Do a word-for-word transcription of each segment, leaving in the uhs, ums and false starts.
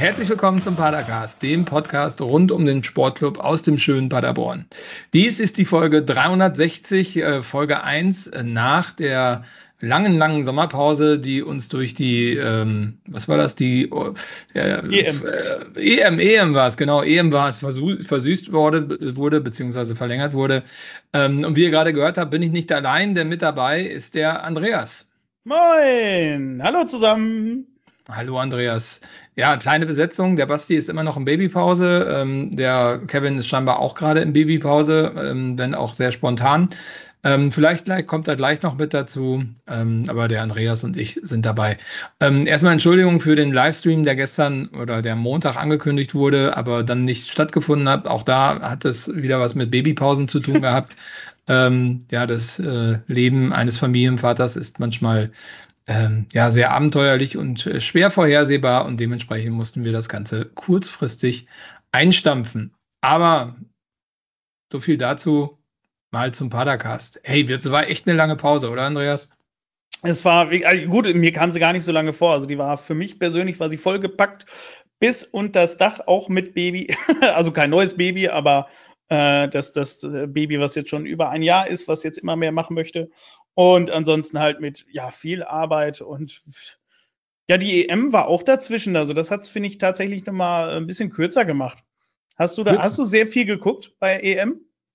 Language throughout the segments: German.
Herzlich willkommen zum Padercast, dem Podcast rund um den Sportclub aus dem schönen Paderborn. Dies ist die Folge dreihundertsechzig, äh, Folge eins äh, nach der langen, langen Sommerpause, die uns durch die, ähm, was war das, die äh, E M. Äh, E M, E M war es, genau, E M war es, versu- versüßt wurde, wurde beziehungsweise verlängert wurde. Ähm, und wie ihr gerade gehört habt, bin ich nicht allein, denn mit dabei ist der Andreas. Moin, hallo zusammen. Hallo Andreas. Ja, kleine Besetzung. Der Basti ist immer noch in Babypause. Ähm, der Kevin ist scheinbar auch gerade in Babypause, ähm, wenn auch sehr spontan. Ähm, vielleicht gleich, kommt er gleich noch mit dazu, ähm, aber der Andreas und ich sind dabei. Ähm, erstmal Entschuldigung für den Livestream, der gestern oder der Montag angekündigt wurde, aber dann nicht stattgefunden hat. Auch da hat es wieder was mit Babypausen zu tun gehabt. Ähm, ja, das äh, Leben eines Familienvaters ist manchmal ähm, ja sehr abenteuerlich und äh, schwer vorhersehbar und dementsprechend mussten wir das Ganze kurzfristig einstampfen. Aber so viel dazu. Mal zum Padercast. Hey, das war echt eine lange Pause, oder Andreas? Es war, also gut, mir kam sie gar nicht so lange vor. Also die war für mich persönlich, war sie vollgepackt bis unter das Dach, auch mit Baby. Also kein neues Baby, aber äh, das, das Baby, was jetzt schon über ein Jahr ist, was jetzt immer mehr machen möchte. Und ansonsten halt mit, ja, viel Arbeit und ja, die E M war auch dazwischen. Also das hat es, finde ich, tatsächlich nochmal ein bisschen kürzer gemacht. Hast du da, Kürzer? hast du sehr viel geguckt bei E M?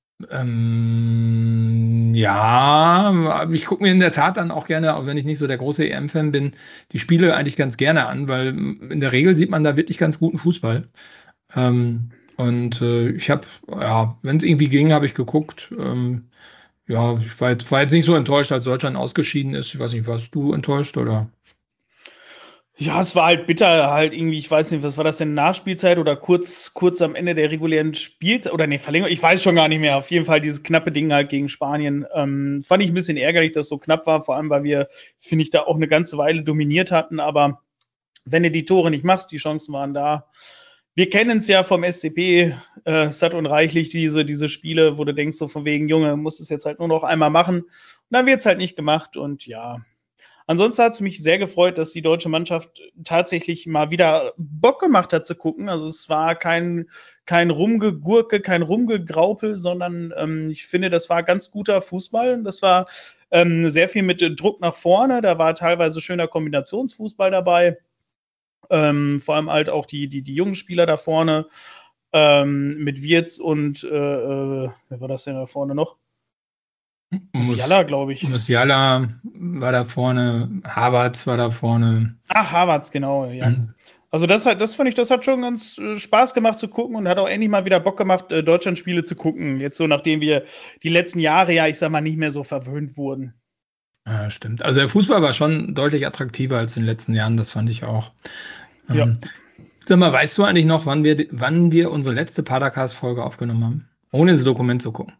Ähm, ja, ich gucke mir in der Tat dann auch gerne, auch wenn ich nicht so der große E M-Fan bin, die Spiele eigentlich ganz gerne an, weil in der Regel sieht man da wirklich ganz guten Fußball. Ähm, und äh, ich habe, ja, wenn es irgendwie ging, habe ich geguckt. Ähm, ja, ich war jetzt, war jetzt nicht so enttäuscht, als Deutschland ausgeschieden ist. Ich weiß nicht, warst du enttäuscht oder? Ja, es war halt bitter, halt irgendwie, ich weiß nicht, was war das denn, Nachspielzeit oder kurz, kurz am Ende der regulären Spielzeit oder nee, Verlängerung, ich weiß schon gar nicht mehr. Auf jeden Fall dieses knappe Ding halt gegen Spanien. Ähm, fand ich ein bisschen ärgerlich, dass es so knapp war, vor allem, weil wir, finde ich, da auch eine ganze Weile dominiert hatten. Aber wenn du die Tore nicht machst, die Chancen waren da. Wir kennen es ja vom S C P, äh, satt und reichlich, diese, diese Spiele, wo du denkst, so von wegen, Junge, musst es jetzt halt nur noch einmal machen. Und dann wird es halt nicht gemacht und ja. Ansonsten hat es mich sehr gefreut, dass die deutsche Mannschaft tatsächlich mal wieder Bock gemacht hat zu gucken. Also es war kein, kein Rumgegurke, kein Rumgegraupel, sondern ähm, ich finde, das war ganz guter Fußball. Das war ähm, sehr viel mit Druck nach vorne. Da war teilweise schöner Kombinationsfußball dabei. Ähm, vor allem halt auch die, die, die jungen Spieler da vorne ähm, mit Wirtz und äh, äh, wer war das denn da vorne noch? Musiala, glaube ich. Musiala war da vorne, Havertz war da vorne. Ach, Havertz, genau, ja. Mhm. Also das hat, das fand ich, das hat schon ganz äh, Spaß gemacht zu gucken und hat auch endlich mal wieder Bock gemacht, äh, Deutschland-Spiele zu gucken. Jetzt so, nachdem wir die letzten Jahre ja, ich sag mal, nicht mehr so verwöhnt wurden. Ja, stimmt. Also der Fußball war schon deutlich attraktiver als in den letzten Jahren, das fand ich auch. Ja. Ähm, sag mal, weißt du eigentlich noch, wann wir, wann wir unsere letzte Padercast-Folge aufgenommen haben? Ohne ins Dokument zu gucken.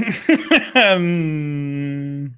ähm,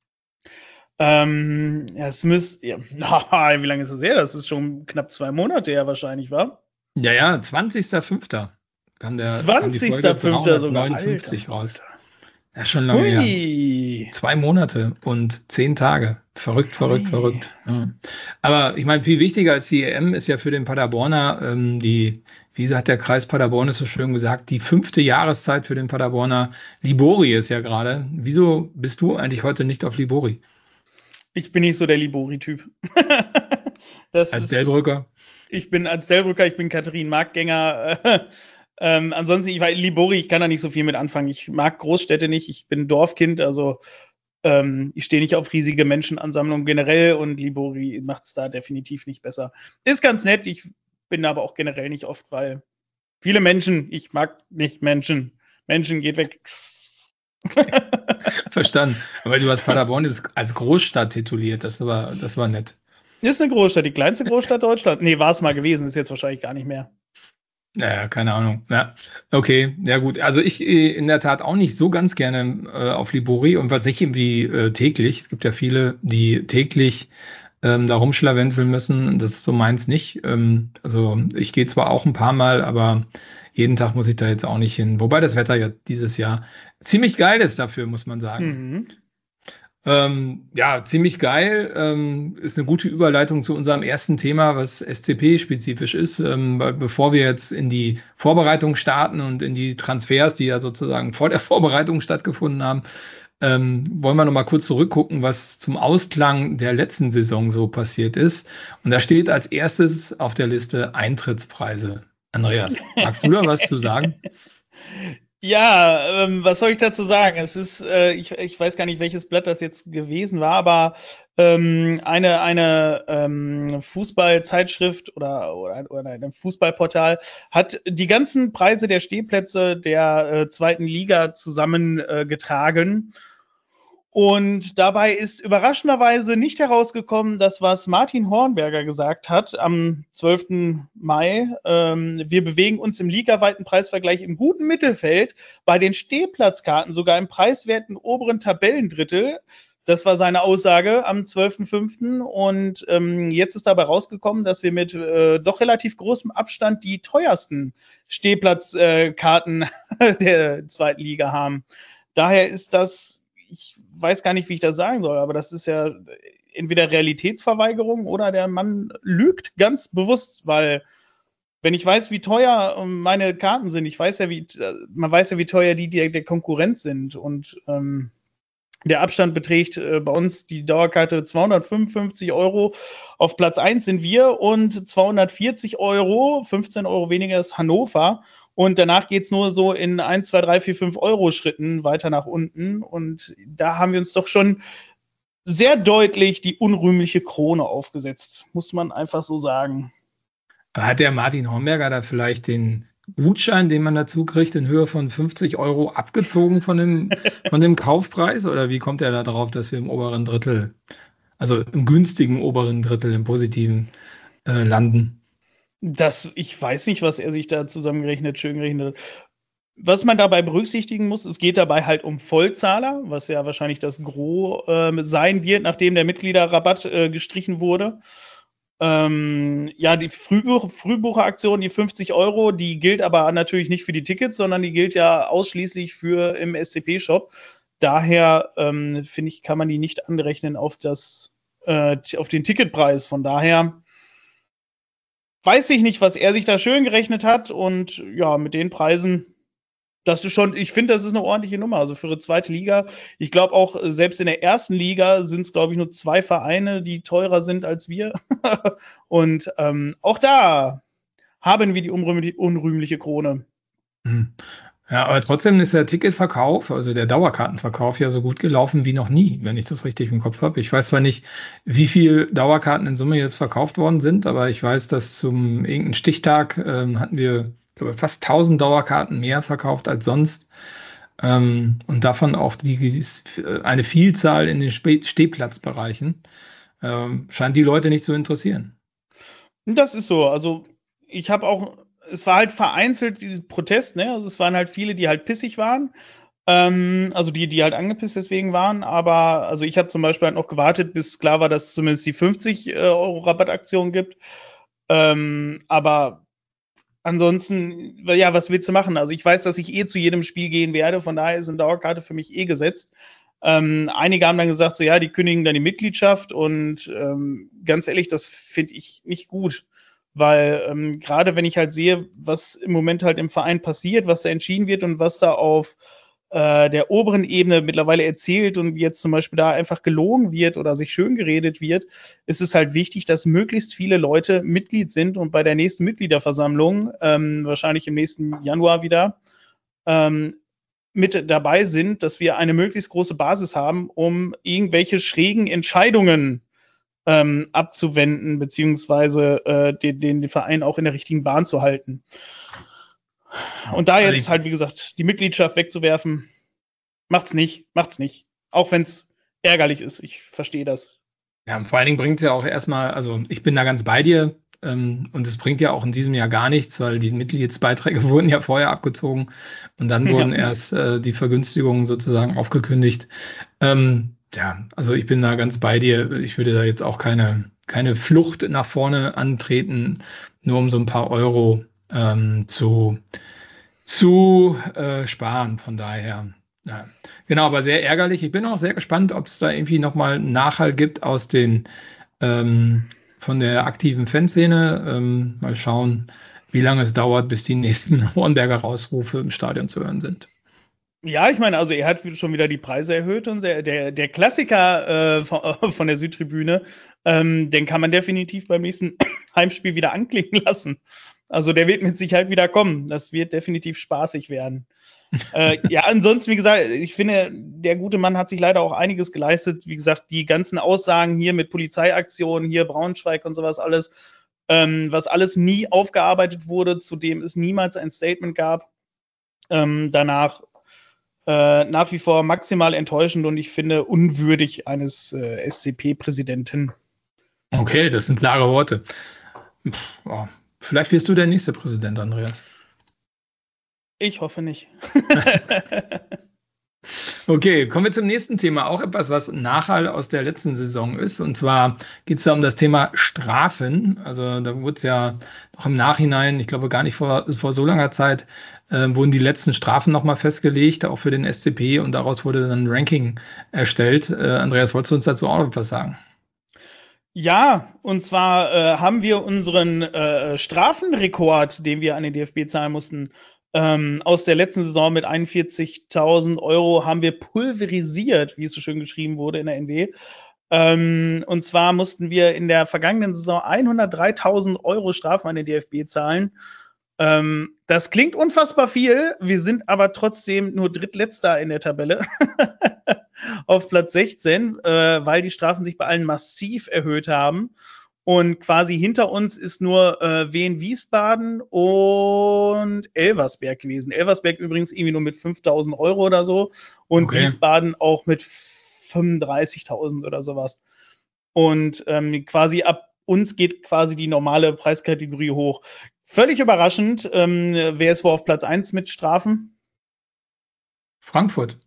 ähm, ja, es müsste, ja, wie lange ist das her? Das ist schon knapp zwei Monate her wahrscheinlich, war? Ja, ja, zwanzigster fünfter kam der zwanzigster fünfter sogar, neunundfünfzig Alter, raus. Ja, schon lange her. Hui. Zwei Monate und zehn Tage. Verrückt, verrückt, Ui. verrückt. Ja. Aber ich meine, viel wichtiger als die E M ist ja für den Paderborner ähm, die, wie hat der Kreis Paderborn es so schön gesagt, die fünfte Jahreszeit für den Paderborner. Libori ist ja gerade. Wieso bist du eigentlich heute nicht auf Libori? Ich bin nicht so der Libori-Typ. Als Delbrücker? Ich bin als Delbrücker, ich bin Katharin-Marktgänger. Äh, ähm, ansonsten, ich war Libori, ich kann da nicht so viel mit anfangen. Ich mag Großstädte nicht, ich bin Dorfkind, also ähm, ich stehe nicht auf riesige Menschenansammlungen generell und Libori macht es da definitiv nicht besser. Ist ganz nett, ich bin aber auch generell nicht oft, weil viele Menschen, ich mag nicht Menschen. Menschen geht weg. Verstanden. Aber du hast Paderborn als Großstadt tituliert, das war, das war nett. Ist eine Großstadt, die kleinste Großstadt Deutschlands. Nee, war es mal gewesen, ist jetzt wahrscheinlich gar nicht mehr. Naja, keine Ahnung. Ja, okay, ja gut. Also ich äh, in der Tat auch nicht so ganz gerne äh, auf Libori und was nicht irgendwie äh, täglich. Es gibt ja viele, die täglich ähm, da rumschlawenzeln müssen. Das ist so meins nicht. Ähm, also ich gehe zwar auch ein paar Mal, aber jeden Tag muss ich da jetzt auch nicht hin. Wobei das Wetter ja dieses Jahr ziemlich geil ist dafür, muss man sagen. Mhm. Ähm, ja, ziemlich geil. Ähm, ist eine gute Überleitung zu unserem ersten Thema, was S C P-spezifisch ist. Ähm, be- bevor wir jetzt in die Vorbereitung starten und in die Transfers, die ja sozusagen vor der Vorbereitung stattgefunden haben, ähm, wollen wir noch mal kurz zurückgucken, was zum Ausklang der letzten Saison so passiert ist. Und da steht als erstes auf der Liste Eintrittspreise. Andreas, magst du da was zu sagen? Ja, ähm, was soll ich dazu sagen? Es ist, äh, ich, ich weiß gar nicht, welches Blatt das jetzt gewesen war, aber ähm, eine, eine ähm, Fußballzeitschrift oder, oder, oder ein Fußballportal hat die ganzen Preise der Stehplätze der äh, zweiten Liga zusammengetragen. Äh, getragen. Und dabei ist überraschenderweise nicht herausgekommen, das, was Martin Hornberger gesagt hat am zwölften Mai. Ähm, wir bewegen uns im ligaweiten Preisvergleich im guten Mittelfeld, bei den Stehplatzkarten sogar im preiswerten oberen Tabellendrittel. Das war seine Aussage am zwölften fünften Und ähm, jetzt ist dabei rausgekommen, dass wir mit äh, doch relativ großem Abstand die teuersten Stehplatzkarten äh, der zweiten Liga haben. Daher ist das, ich weiß gar nicht, wie ich das sagen soll, aber das ist ja entweder Realitätsverweigerung oder der Mann lügt ganz bewusst, weil wenn ich weiß, wie teuer meine Karten sind, ich weiß ja, wie man weiß ja, wie teuer die der, der Konkurrenz sind und ähm, der Abstand beträgt äh, bei uns die Dauerkarte zweihundertfünfundfünfzig Euro. Auf Platz eins sind wir und zweihundertvierzig Euro, fünfzehn Euro weniger ist Hannover. Und danach geht es nur so in eins, zwei, drei, vier, fünf Euro Schritten weiter nach unten. Und da haben wir uns doch schon sehr deutlich die unrühmliche Krone aufgesetzt, muss man einfach so sagen. Hat der Martin Hornberger da vielleicht den Gutschein, den man dazu kriegt, in Höhe von fünfzig Euro abgezogen von dem, von dem Kaufpreis? Oder wie kommt er da drauf, dass wir im oberen Drittel, also im günstigen oberen Drittel, im positiven äh, landen? Das, ich weiß nicht, was er sich da zusammengerechnet, schön gerechnet hat. Was man dabei berücksichtigen muss, es geht dabei halt um Vollzahler, was ja wahrscheinlich das Gros äh, sein wird, nachdem der Mitgliederrabatt äh, gestrichen wurde. Ähm, ja, die Frühbuch Frühbucheraktion, die fünfzig Euro, die gilt aber natürlich nicht für die Tickets, sondern die gilt ja ausschließlich für im S C P-Shop. Daher ähm, finde ich, kann man die nicht anrechnen auf das, äh, auf den Ticketpreis. Von daher weiß ich nicht, was er sich da schön gerechnet hat. Und ja, mit den Preisen, das ist schon, ich finde, das ist eine ordentliche Nummer. Also für eine zweite Liga. Ich glaube auch, selbst in der ersten Liga sind es, glaube ich, nur zwei Vereine, die teurer sind als wir. Und ähm, auch da haben wir die unrühmliche, unrühmliche Krone. Hm. Ja, aber trotzdem ist der Ticketverkauf, also der Dauerkartenverkauf, ja so gut gelaufen wie noch nie, wenn ich das richtig im Kopf habe. Ich weiß zwar nicht, wie viel Dauerkarten in Summe jetzt verkauft worden sind, aber ich weiß, dass zum irgendeinen Stichtag ähm, hatten wir, glaube ich, fast tausend Dauerkarten mehr verkauft als sonst. Ähm, und davon auch die, eine Vielzahl in den Spe- Stehplatzbereichen. Ähm, scheint die Leute nicht zu interessieren. Das ist so. Also ich habe auch, es war halt vereinzelt dieses Protest, ne? Also es waren halt viele, die halt pissig waren. Ähm, also die, die halt angepisst deswegen waren. Aber also ich habe zum Beispiel halt noch gewartet, bis klar war, dass es zumindest die fünfzig Euro Rabattaktion gibt. Ähm, aber ansonsten, ja, was willst du machen? Also ich weiß, dass ich eh zu jedem Spiel gehen werde. Von daher ist eine Dauerkarte für mich eh gesetzt. Ähm, einige haben dann gesagt, so ja, die kündigen dann die Mitgliedschaft und ähm, ganz ehrlich, das finde ich nicht gut, weil ähm, gerade wenn ich halt sehe, was im Moment halt im Verein passiert, was da entschieden wird und was da auf äh, der oberen Ebene mittlerweile erzählt und jetzt zum Beispiel da einfach gelogen wird oder sich schön geredet wird, ist es halt wichtig, dass möglichst viele Leute Mitglied sind und bei der nächsten Mitgliederversammlung, ähm, wahrscheinlich im nächsten Januar wieder, ähm, mit dabei sind, dass wir eine möglichst große Basis haben, um irgendwelche schrägen Entscheidungen ähm, abzuwenden, beziehungsweise äh, den, den Verein auch in der richtigen Bahn zu halten. Und da jetzt halt, wie gesagt, die Mitgliedschaft wegzuwerfen, macht's nicht, macht's nicht. Auch wenn es ärgerlich ist, ich verstehe das. Ja, vor allen Dingen bringt es ja auch erstmal, also ich bin da ganz bei dir, ähm, und es bringt ja auch in diesem Jahr gar nichts, weil die Mitgliedsbeiträge wurden ja vorher abgezogen und dann wurden ja. erst äh, die Vergünstigungen sozusagen aufgekündigt. Ähm, ja, also ich bin da ganz bei dir. Ich würde da jetzt auch keine, keine Flucht nach vorne antreten, nur um so ein paar Euro ähm, zu, zu äh, sparen. Von daher, Ja, genau, aber sehr ärgerlich. Ich bin auch sehr gespannt, ob es da irgendwie nochmal einen Nachhall gibt aus den ähm, von der aktiven Fanszene. Ähm, mal schauen, wie lange es dauert, bis die nächsten Hornberger Rausrufe im Stadion zu hören sind. Ja, ich meine, also er hat schon wieder die Preise erhöht und der, der, der Klassiker äh, von, von der Südtribüne, ähm, den kann man definitiv beim nächsten Heimspiel wieder anklingen lassen. Also der wird mit Sicherheit wieder kommen. Das wird definitiv spaßig werden. äh, ja, ansonsten, wie gesagt, ich finde, der gute Mann hat sich leider auch einiges geleistet. Wie gesagt, die ganzen Aussagen hier mit Polizeiaktionen, hier Braunschweig und sowas alles, ähm, was alles nie aufgearbeitet wurde, zu dem es niemals ein Statement gab. Ähm, danach äh, nach wie vor maximal enttäuschend und ich finde unwürdig eines äh, S C P-Präsidenten. Okay, das sind klare Worte. Pff, oh. Vielleicht wirst du der nächste Präsident, Andreas. Ich hoffe nicht. Okay, kommen wir zum nächsten Thema. Auch etwas, was Nachhall aus der letzten Saison ist. Und zwar geht es da um das Thema Strafen. Also da wurde es ja noch im Nachhinein, ich glaube gar nicht vor, vor so langer Zeit, äh, wurden die letzten Strafen nochmal festgelegt, auch für den S C P. Und daraus wurde dann ein Ranking erstellt. Äh, Andreas, wolltest du uns dazu auch etwas sagen? Ja, und zwar äh, haben wir unseren äh, Strafenrekord, den wir an den D F B zahlen mussten, ähm, aus der letzten Saison mit einundvierzigtausend Euro haben wir pulverisiert, wie es so schön geschrieben wurde in der N W. Ähm, und zwar mussten wir in der vergangenen Saison hundertdreitausend Euro Strafen an den D F B zahlen. Ähm, das klingt unfassbar viel, wir sind aber trotzdem nur Drittletzter in der Tabelle. Auf Platz sechzehn, äh, weil die Strafen sich bei allen massiv erhöht haben. Und quasi hinter uns ist nur äh, Wien Wiesbaden und Elversberg gewesen. Elversberg übrigens irgendwie nur mit fünftausend Euro oder so und okay. Wiesbaden auch mit fünfunddreißigtausend oder sowas. Und ähm, quasi ab uns geht quasi die normale Preiskategorie hoch. Völlig überraschend, ähm, wer ist wo auf Platz eins mit Strafen? Frankfurt.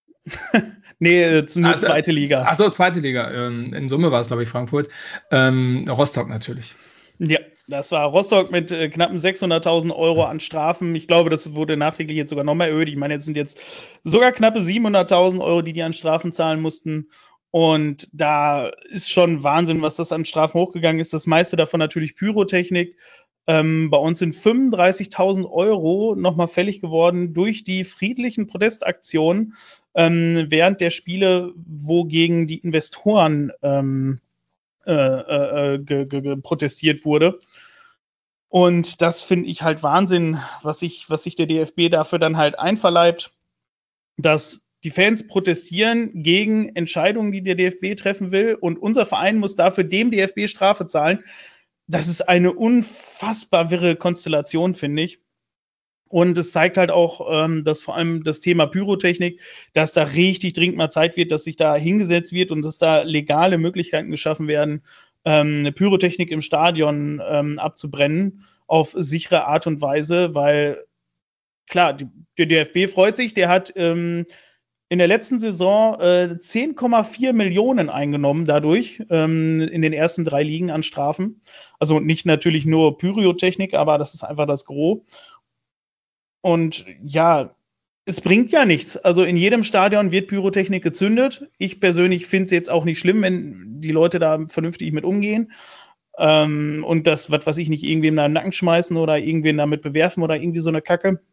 Nee, nur also, zweite Liga. Achso, zweite Liga. Ähm, in Summe war es, glaube ich, Frankfurt. Ähm, Rostock natürlich. Ja, das war Rostock mit äh, knappen sechshunderttausend Euro an Strafen. Ich glaube, das wurde nachträglich jetzt sogar nochmal erhöht. Ich meine, jetzt sind jetzt sogar knappe siebenhunderttausend Euro, die die an Strafen zahlen mussten. Und da ist schon Wahnsinn, was das an Strafen hochgegangen ist. Das meiste davon natürlich Pyrotechnik. Ähm, bei uns sind fünfunddreißigtausend Euro nochmal fällig geworden durch die friedlichen Protestaktionen ähm, während der Spiele, wo gegen die Investoren ähm, äh, äh, ge- ge- protestiert wurde. Und das finde ich halt Wahnsinn, was sich was sich der D F B dafür dann halt einverleibt, dass die Fans protestieren gegen Entscheidungen, die der D F B treffen will und unser Verein muss dafür dem D F B Strafe zahlen. Das ist eine unfassbar wirre Konstellation, finde ich. Und es zeigt halt auch, ähm, dass vor allem das Thema Pyrotechnik, dass da richtig dringend mal Zeit wird, dass sich da hingesetzt wird und dass da legale Möglichkeiten geschaffen werden, ähm, eine Pyrotechnik im Stadion ähm, abzubrennen auf sichere Art und Weise, weil klar, die, der D F B freut sich, der hat ähm, in der letzten Saison äh, zehn Komma vier Millionen eingenommen dadurch ähm, in den ersten drei Ligen an Strafen. Also nicht natürlich nur Pyrotechnik, aber das ist einfach das Gros. Und ja, es bringt ja nichts. Also in jedem Stadion wird Pyrotechnik gezündet. Ich persönlich finde es jetzt auch nicht schlimm, wenn die Leute da vernünftig mit umgehen. Ähm, und das, was weiß ich nicht, irgendwem da in den Nacken schmeißen oder irgendwen damit bewerfen oder irgendwie so eine Kacke.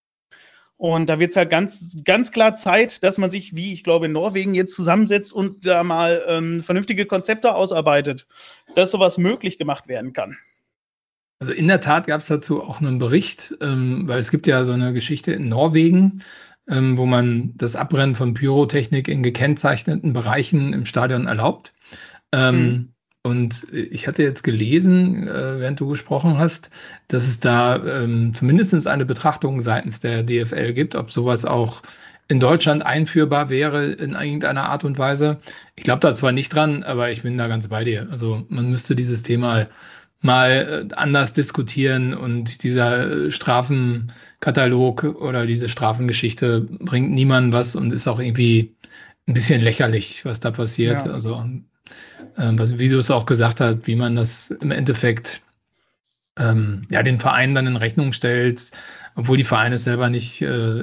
Und da wird es halt ganz, ganz klar Zeit, dass man sich, wie ich glaube, in Norwegen jetzt zusammensetzt und da mal ähm, vernünftige Konzepte ausarbeitet, dass sowas möglich gemacht werden kann. Also in der Tat gab es dazu auch einen Bericht, ähm, weil es gibt ja so eine Geschichte in Norwegen, ähm, wo man das Abbrennen von Pyrotechnik in gekennzeichneten Bereichen im Stadion erlaubt. Ähm, mhm. Und ich hatte jetzt gelesen, äh, während du gesprochen hast, dass es da ähm, zumindest eine Betrachtung seitens der D F L gibt, ob sowas auch in Deutschland einführbar wäre in irgendeiner Art und Weise. Ich glaube da zwar nicht dran, aber ich bin da ganz bei dir. Also man müsste dieses Thema mal anders diskutieren und dieser Strafenkatalog oder diese Strafengeschichte bringt niemandem was und ist auch irgendwie ein bisschen lächerlich, was da passiert. Ja. Also ähm, was, wie du es auch gesagt hast, wie man das im Endeffekt ähm, ja, den Verein dann in Rechnung stellst, obwohl die Vereine es selber nicht äh,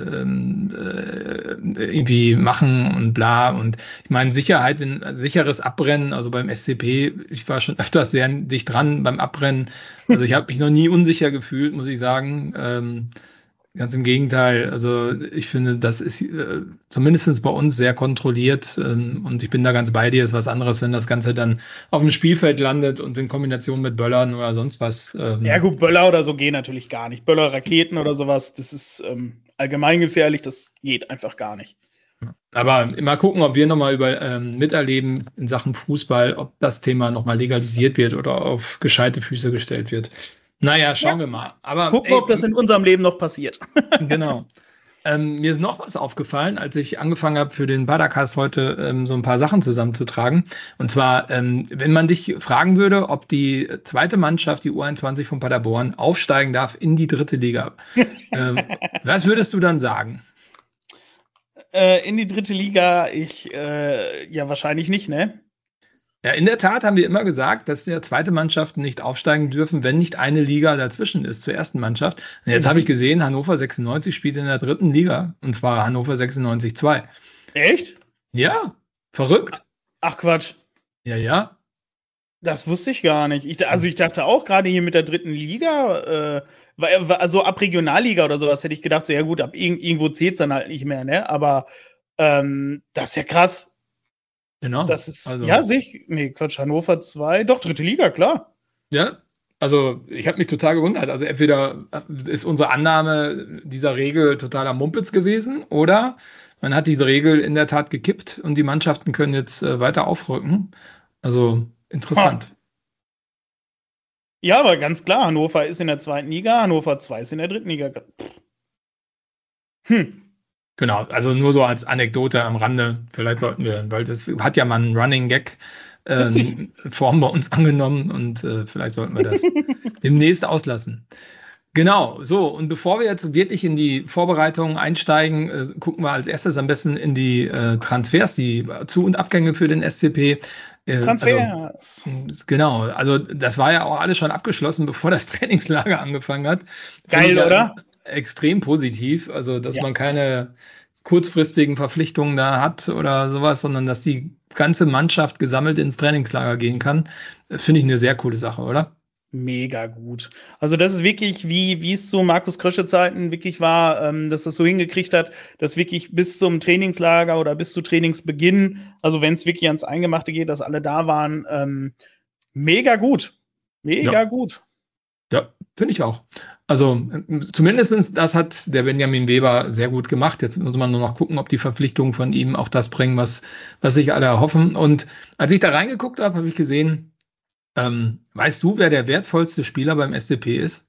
äh, irgendwie machen und bla. Und ich meine, Sicherheit, ein sicheres Abbrennen, also beim S C P, ich war schon öfters sehr dicht dran beim Abbrennen. Also ich habe mich noch nie unsicher gefühlt, muss ich sagen. Ähm, Ganz im Gegenteil. Also ich finde, das ist äh, zumindest bei uns sehr kontrolliert ähm, und ich bin da ganz bei dir. Ist was anderes, wenn das Ganze dann auf dem Spielfeld landet und in Kombination mit Böllern oder sonst was. Ähm, Ja gut, Böller oder so gehen natürlich gar nicht. Böller, Raketen oder sowas, das ist ähm, allgemein gefährlich, das geht einfach gar nicht. Aber mal gucken, ob wir nochmal über ähm, miterleben in Sachen Fußball, ob das Thema nochmal legalisiert wird oder auf gescheite Füße gestellt wird. Naja, schauen ja. wir mal. Aber gucken, ey, ob das in unserem Leben noch passiert. Genau. Ähm, mir ist noch was aufgefallen, als ich angefangen habe, für den Badercast heute ähm, so ein paar Sachen zusammenzutragen. Und zwar, ähm, wenn man dich fragen würde, ob die zweite Mannschaft, die U einundzwanzig von Paderborn, aufsteigen darf in die dritte Liga, ähm, was würdest du dann sagen? Äh, in die dritte Liga, ich, äh, ja, wahrscheinlich nicht, ne? Ja, in der Tat haben wir immer gesagt, dass die zweite Mannschaften nicht aufsteigen dürfen, wenn nicht eine Liga dazwischen ist zur ersten Mannschaft. Und jetzt mhm. habe ich gesehen, Hannover sechsundneunzig spielt in der dritten Liga, und zwar Hannover sechsundneunzig zwei. Echt? Ja, verrückt. Ach Quatsch. Ja, ja. Das wusste ich gar nicht. Ich, also ich dachte auch gerade hier mit der dritten Liga, äh, also ab Regionalliga oder sowas hätte ich gedacht, so ja gut, ab irgendwo zählt es dann halt nicht mehr, ne? Aber ähm, das ist ja krass. Genau. Das ist, also, ja, sehe ich, nee, Quatsch, Hannover zwei, doch, dritte Liga, klar. Ja, also ich habe mich total gewundert. Also entweder ist unsere Annahme dieser Regel totaler Mumpitz gewesen oder man hat diese Regel in der Tat gekippt und die Mannschaften können jetzt äh, weiter aufrücken. Also interessant. Ha. Ja, aber ganz klar, Hannover ist in der zweiten Liga, Hannover zwei ist in der dritten Liga. Hm. Genau, also nur so als Anekdote am Rande. Vielleicht sollten wir, weil das hat ja mal einen Running Gag äh, Form bei uns angenommen und äh, vielleicht sollten wir das demnächst auslassen. Genau, so, und bevor wir jetzt wirklich in die Vorbereitung einsteigen, äh, gucken wir als erstes am besten in die äh, Transfers, die Zu- und Abgänge für den S C P. Äh, Transfers. Also, genau, also das war ja auch alles schon abgeschlossen, bevor das Trainingslager angefangen hat. Geil, oder? Extrem positiv, also dass ja. man keine kurzfristigen Verpflichtungen da hat oder sowas, sondern dass die ganze Mannschaft gesammelt ins Trainingslager gehen kann, finde ich eine sehr coole Sache, oder? Mega gut. Also das ist wirklich, wie, wie es zu Markus Krösche-Zeiten wirklich war, ähm, dass das so hingekriegt hat, dass wirklich bis zum Trainingslager oder bis zu Trainingsbeginn, also wenn es wirklich ans Eingemachte geht, dass alle da waren, ähm, mega gut. Mega ja. gut. Ja, finde ich auch. Also zumindest das hat der Benjamin Weber sehr gut gemacht. Jetzt muss man nur noch gucken, ob die Verpflichtungen von ihm auch das bringen, was, was sich alle erhoffen. Und als ich da reingeguckt habe, habe ich gesehen, ähm, weißt du, wer der wertvollste Spieler beim S C P ist?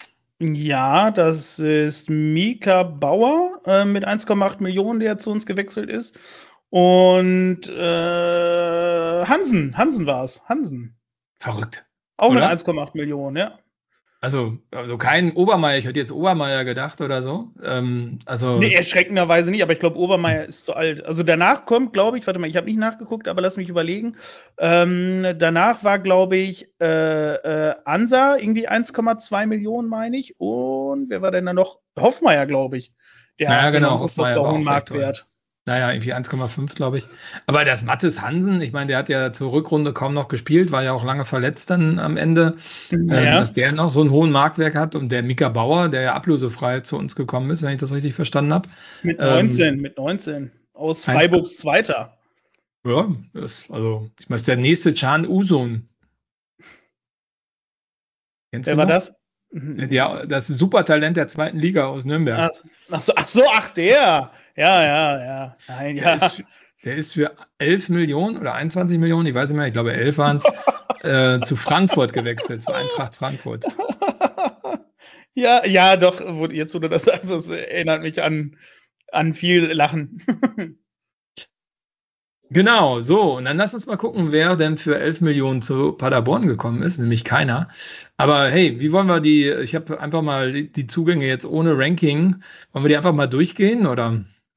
Ja, das ist Mika Bauer äh, mit eins Komma acht Millionen, der zu uns gewechselt ist. Und äh, Hansen, Hansen war es. Hansen. Verrückt. Auch mit eins Komma acht Millionen, ja. Also, also kein Obermeier, ich hätte jetzt Obermeier gedacht oder so. Ähm, also nee, erschreckenderweise nicht, aber ich glaube, Obermeier ist zu alt. Also danach kommt, glaube ich, warte mal, ich habe nicht nachgeguckt, aber lass mich überlegen. Ähm, danach war, glaube ich, äh, äh, Ansa, irgendwie eins Komma zwei Millionen, meine ich. Und wer war denn da noch? Hoffmeier, glaube ich. Der naja, hat genau, Hoffmeier war hohen Marktwert. Naja, irgendwie eins Komma fünf, glaube ich. Aber das Mathis Hansen, ich meine, der hat ja zur Rückrunde kaum noch gespielt, war ja auch lange verletzt dann am Ende. Ja. Ähm, dass der noch so einen hohen Marktwert hat und der Mika Bauer, der ja ablösefrei zu uns gekommen ist, wenn ich das richtig verstanden habe. Mit neunzehn, ähm, mit neunzehn. Aus Freiburgs Zweiter. Ja, das, also, ich meine, ist der nächste Can Usun. Kennst Wer war das? Ja, das Supertalent der zweiten Liga aus Nürnberg. Ach so, ach, so, ach der. Ja, ja, ja. Nein, ja. Der, ist, der ist für elf Millionen oder einundzwanzig Millionen, ich weiß nicht mehr, ich glaube elf waren es, äh, zu Frankfurt gewechselt, zu Eintracht Frankfurt. Ja, ja, doch, jetzt wo du das sagst, das erinnert mich an, an viel Lachen. Genau, so, und dann lass uns mal gucken, wer denn für elf Millionen zu Paderborn gekommen ist, nämlich keiner. Aber hey, wie wollen wir die, ich habe einfach mal die, die Zugänge jetzt ohne Ranking, wollen wir die einfach mal durchgehen, oder?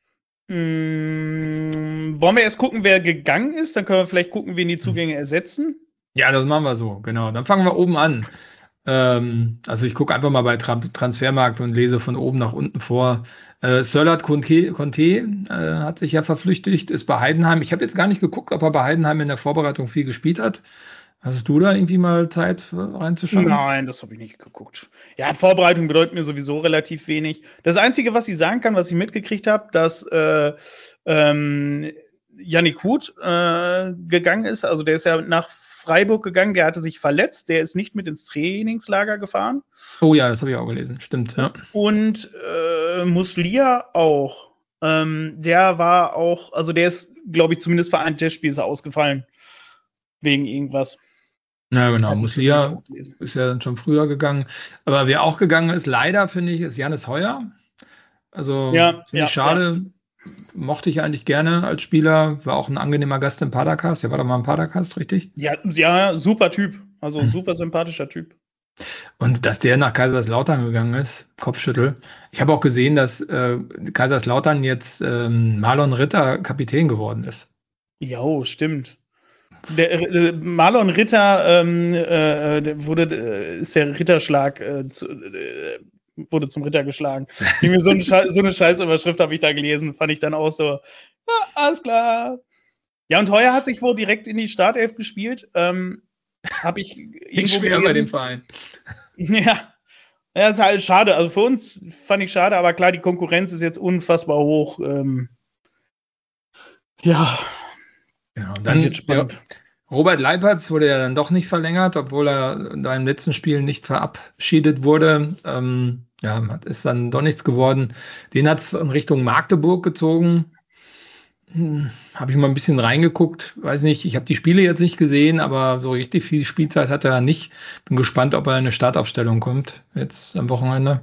Hm, wollen wir erst gucken, wer gegangen ist, dann können wir vielleicht gucken, wen die Zugänge ersetzen? Ja, das machen wir so, genau. Dann fangen wir oben an. Ähm, also ich gucke einfach mal bei Tra- Transfermarkt und lese von oben nach unten vor. Äh, Sörloth Conte, Conte äh, hat sich ja verflüchtigt, ist bei Heidenheim. Ich habe jetzt gar nicht geguckt, ob er bei Heidenheim in der Vorbereitung viel gespielt hat. Hast du da irgendwie mal Zeit reinzuschauen? Nein, das habe ich nicht geguckt. Ja, Vorbereitung bedeutet mir sowieso relativ wenig. Das Einzige, was ich sagen kann, was ich mitgekriegt habe, dass äh, ähm, Yannick Huth äh, gegangen ist. Also der ist ja nach Freiburg gegangen, der hatte sich verletzt, der ist nicht mit ins Trainingslager gefahren. Oh ja, das habe ich auch gelesen, stimmt, ja. Und äh, Muslia auch. Ähm, der war auch, also der ist, glaube ich, zumindest für ein Testspiel ist er ausgefallen. Wegen irgendwas. Ja, genau. Hatte ich Muslia auch gelesen. ist ja dann schon früher gegangen. Aber wer auch gegangen ist, leider finde ich, ist Janis Heuer. Also Ja, finde ja, ich schade. Mochte ich eigentlich gerne als Spieler. War auch ein angenehmer Gast im Padercast. Der war doch mal im Padercast, richtig? ja, ja, super Typ. Also super sympathischer Typ. Und dass der nach Kaiserslautern gegangen ist, Kopfschüttel. Ich habe auch gesehen, dass äh, Kaiserslautern jetzt ähm, Marlon Ritter Kapitän geworden ist. Jo, stimmt. Der äh, Marlon Ritter ähm, äh, der wurde, äh, ist der Ritterschlag, äh, zu, äh, wurde zum Ritter geschlagen. Irgendwie so, ein Schei- so eine Scheißüberschrift habe ich da gelesen, fand ich dann auch so, ja, alles klar. Ja, und Heuer hat sich wohl direkt in die Startelf gespielt. Ähm, habe ich Nicht schwer bei dem Verein. Ja. Ja, ist halt schade. Also für uns fand ich schade, aber klar, die Konkurrenz ist jetzt unfassbar hoch. Ähm, ja. Genau, dann wird spannend. Ja, Robert Leipertz wurde ja dann doch nicht verlängert, obwohl er da im letzten Spiel nicht verabschiedet wurde. Ähm, ja, hat, ist dann doch nichts geworden. Den hat es in Richtung Magdeburg gezogen. Hm, habe ich mal ein bisschen reingeguckt. Weiß nicht, ich habe die Spiele jetzt nicht gesehen, aber so richtig viel Spielzeit hat er nicht. Bin gespannt, ob er in eine Startaufstellung kommt jetzt am Wochenende.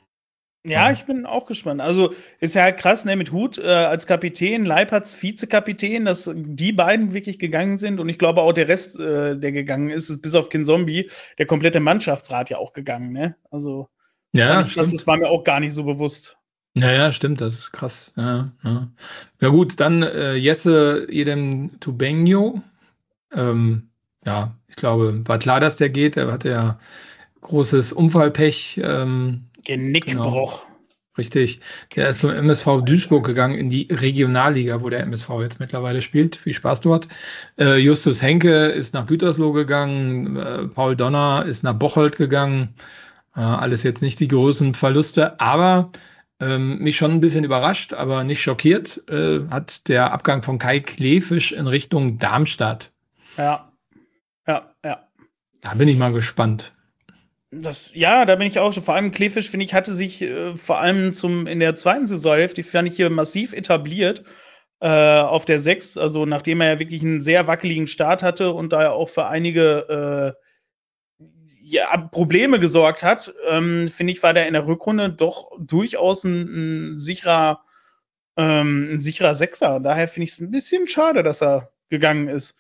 Ja, ich bin auch gespannt. Also ist ja halt krass, ne, mit Huth äh, als Kapitän, Leipertz Vizekapitän, dass die beiden wirklich gegangen sind und ich glaube auch der Rest, äh, der gegangen ist, ist bis auf Kinzombie, der komplette Mannschaftsrat ja auch gegangen, ne? Also das, Ja, fand ich, das, stimmt. das war mir auch gar nicht so bewusst. Ja, ja, stimmt, das ist krass. Ja, ja. Ja gut, dann äh, Jesse Edem Tubengio. Ähm, ja, ich glaube, war klar, dass der geht. Er hatte ja großes Unfallpech. Ähm, Genickbruch. Genau, richtig. Der ist zum M S V Duisburg gegangen in die Regionalliga, wo der M S V jetzt mittlerweile spielt. Viel Spaß dort. Äh, Justus Henke ist nach Gütersloh gegangen. Äh, Paul Donner ist nach Bocholt gegangen. Äh, alles jetzt nicht die großen Verluste, aber ähm, mich schon ein bisschen überrascht, aber nicht schockiert, äh, hat der Abgang von Kai Klefisch in Richtung Darmstadt. Ja, ja, ja. Da bin ich mal gespannt. Das, ja, da bin ich auch schon. Vor allem Klefisch, finde ich, hatte sich äh, vor allem zum, in der zweiten Saisonhälfte, fand ich hier massiv etabliert äh, auf der sechs. Also nachdem er ja wirklich einen sehr wackeligen Start hatte und da ja auch für einige äh, ja, Probleme gesorgt hat, ähm, finde ich, war der in der Rückrunde doch durchaus ein, ein sicherer, ähm, ein sicherer Sechser. Daher finde ich es ein bisschen schade, dass er gegangen ist.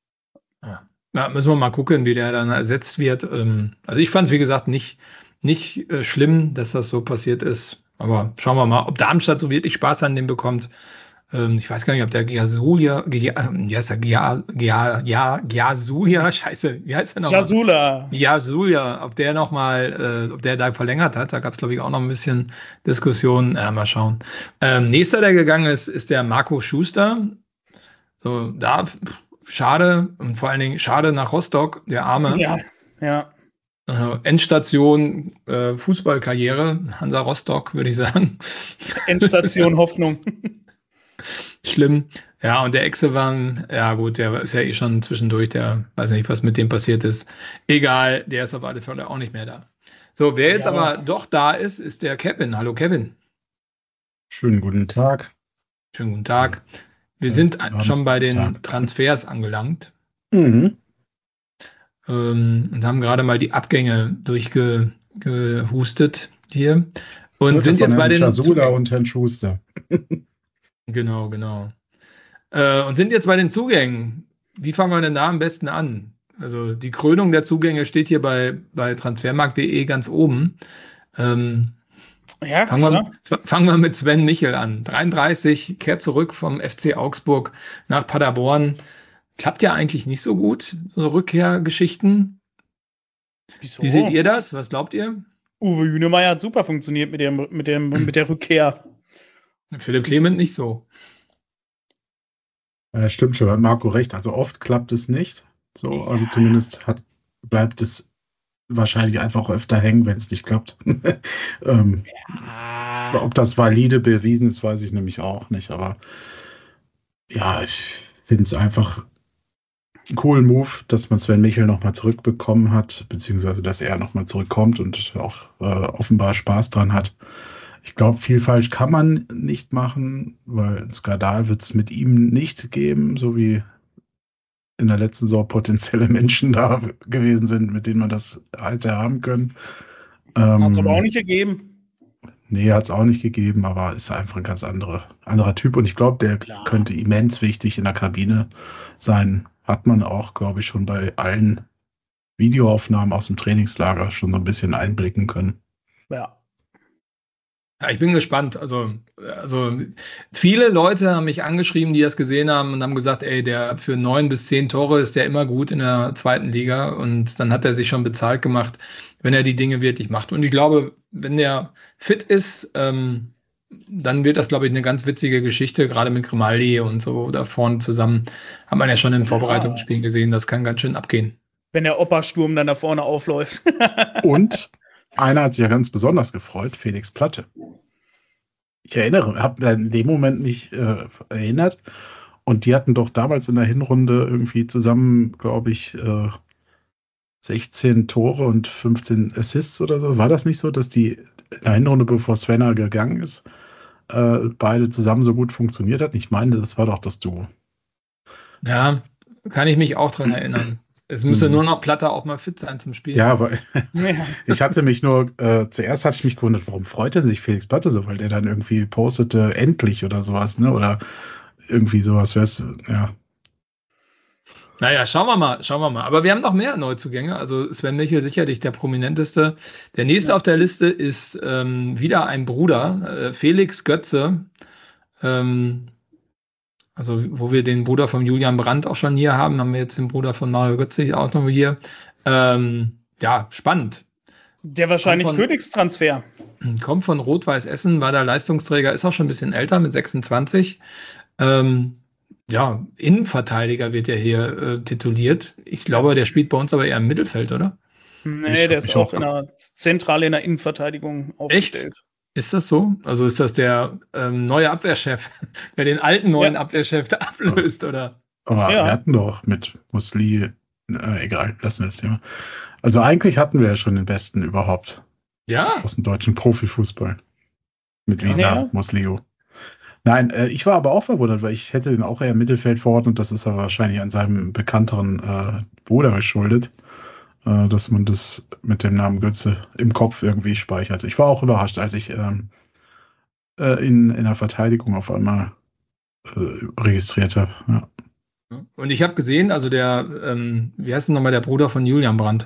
Ja. Ja, müssen wir mal gucken, wie der dann ersetzt wird. Ähm, also ich fand es, wie gesagt, nicht, nicht äh, schlimm, dass das so passiert ist. Aber schauen wir mal, ob Darmstadt so wirklich Spaß an dem bekommt. Ähm, ich weiß gar nicht, ob der Giasulia, Gia, wie heißt der? Gia, Gia, Gia, Giasulia, scheiße, wie heißt der noch? Jasula. Giasulia, ob der noch mal, äh, ob der da verlängert hat. Da gab es, glaube ich, auch noch ein bisschen Diskussion. Ja, mal schauen. Ähm, nächster, der gegangen ist, ist der Marco Schuster. So, da... Schade und vor allen Dingen schade nach Rostock, der Arme. Ja, ja. Äh, Endstation äh, Fußballkarriere, Hansa Rostock, würde ich sagen. Endstation Hoffnung. Schlimm. Ja, und der Exevan, ja gut, der ist ja eh schon zwischendurch, der weiß nicht, was mit dem passiert ist. Egal, der ist auf alle Fälle auch nicht mehr da. So, wer jetzt ja. aber doch da ist, ist der Kevin. Hallo Kevin. Schönen guten Tag. Schönen guten Tag. Wir sind ja, schon bei den Tag. Transfers angelangt mhm. ähm, und haben gerade mal die Abgänge durchgehustet hier und das sind jetzt bei den Jasula und Herrn Schuster. Genau, genau. Äh, und sind jetzt bei den Zugängen. Wie fangen wir denn da am besten an? Also die Krönung der Zugänge steht hier bei, bei transfermarkt punkt de ganz oben. Ähm, Ja, fangen, wir, fangen wir mit Sven Michel an. dreiunddreißig, kehrt zurück vom F C Augsburg nach Paderborn. Klappt ja eigentlich nicht so gut, so Rückkehrgeschichten. Wieso? Wie seht ihr das? Was glaubt ihr? Uwe Hünemeyer hat super funktioniert mit, dem, mit, dem, mit der Rückkehr. Philipp Clement nicht so. Äh, stimmt schon, hat Marco recht. Also oft klappt es nicht. So, ja. Also zumindest hat, bleibt es wahrscheinlich einfach öfter hängen, wenn es nicht klappt. ähm, ja. Ob das valide bewiesen ist, weiß ich nämlich auch nicht. Aber ja, ich finde es einfach einen coolen Move, dass man Sven Michel nochmal zurückbekommen hat, beziehungsweise dass er nochmal zurückkommt und auch äh, offenbar Spaß dran hat. Ich glaube, viel falsch kann man nicht machen, weil ein Skandal wird es mit ihm nicht geben, so wie in der letzten Saison potenzielle Menschen da gewesen sind, mit denen man das hätte haben können. Ähm, hat es aber auch nicht gegeben. Nee, hat es auch nicht gegeben, aber ist einfach ein ganz andere, anderer Typ. Und ich glaube, der Klar. könnte immens wichtig in der Kabine sein. Hat man auch, glaube ich, schon bei allen Videoaufnahmen aus dem Trainingslager schon so ein bisschen einblicken können. Ja. Ja, ich bin gespannt. Also, also viele Leute haben mich angeschrieben, die das gesehen haben und haben gesagt, ey, der für neun bis zehn Tore ist der immer gut in der zweiten Liga und dann hat er sich schon bezahlt gemacht, wenn er die Dinge wirklich macht. Und ich glaube, wenn der fit ist, ähm, dann wird das, glaube ich, eine ganz witzige Geschichte, gerade mit Grimaldi und so da vorne zusammen. Hat man ja schon in Vorbereitungsspielen gesehen, das kann ganz schön abgehen. Wenn der Opa-Sturm dann da vorne aufläuft. Und einer hat sich ja ganz besonders gefreut, Felix Platte. Ich erinnere, habe in dem Moment mich äh, erinnert und die hatten doch damals in der Hinrunde irgendwie zusammen, glaube ich, äh, sechzehn Tore und fünfzehn Assists oder so. War das nicht so, dass die in der Hinrunde, bevor Svenna gegangen ist, äh, beide zusammen so gut funktioniert hat? Ich meine, das war doch das Duo. Ja, kann ich mich auch dran erinnern. Es müsste hm. nur noch Platte auch mal fit sein zum Spiel. Ja, weil ich hatte mich nur, äh, zuerst hatte ich mich gewundert, warum freut er sich Felix Platte so, weil der dann irgendwie postete, endlich oder sowas, ne? Oder irgendwie sowas, wär's, ja. Naja, schauen wir mal, schauen wir mal. Aber wir haben noch mehr Neuzugänge. Also Sven Michel sicherlich der prominenteste. Der nächste ja. auf der Liste ist ähm, wieder ein Bruder, äh, Felix Götze. Ähm, Also wo wir den Bruder von Julian Brandt auch schon hier haben, haben wir jetzt den Bruder von Mario Götze auch noch hier. Ähm, ja, spannend. Der wahrscheinlich kommt von, Königstransfer. Kommt von Rot-Weiß Essen, war der Leistungsträger, ist auch schon ein bisschen älter mit sechsundzwanzig. Ähm, ja, Innenverteidiger wird er hier äh, tituliert. Ich glaube, der spielt bei uns aber eher im Mittelfeld, oder? Nee, ich, der ist auch in der Zentrale in der Innenverteidigung aufgestellt. Echt? Ist das so? Also ist das der ähm, neue Abwehrchef, der den alten neuen ja. Abwehrchef ablöst, oder? Aber ja. wir hatten doch mit Musli, äh, egal, lassen wir das Thema. Also eigentlich hatten wir ja schon den Besten überhaupt. Ja. Aus dem deutschen Profifußball. Mit Visa, ja. Muslio. Nein, äh, ich war aber auch verwundert, weil ich hätte ihn auch eher im Mittelfeld verordnet. Das ist aber wahrscheinlich an seinem bekannteren äh, Bruder geschuldet, äh, dass man das mit dem Namen Götze im Kopf irgendwie speichert. Ich war auch überrascht, als ich ähm, äh, in, in der Verteidigung auf einmal äh, registriert habe. Ja. Und ich habe gesehen, also der, ähm, wie heißt denn nochmal der Bruder von Julian Brandt?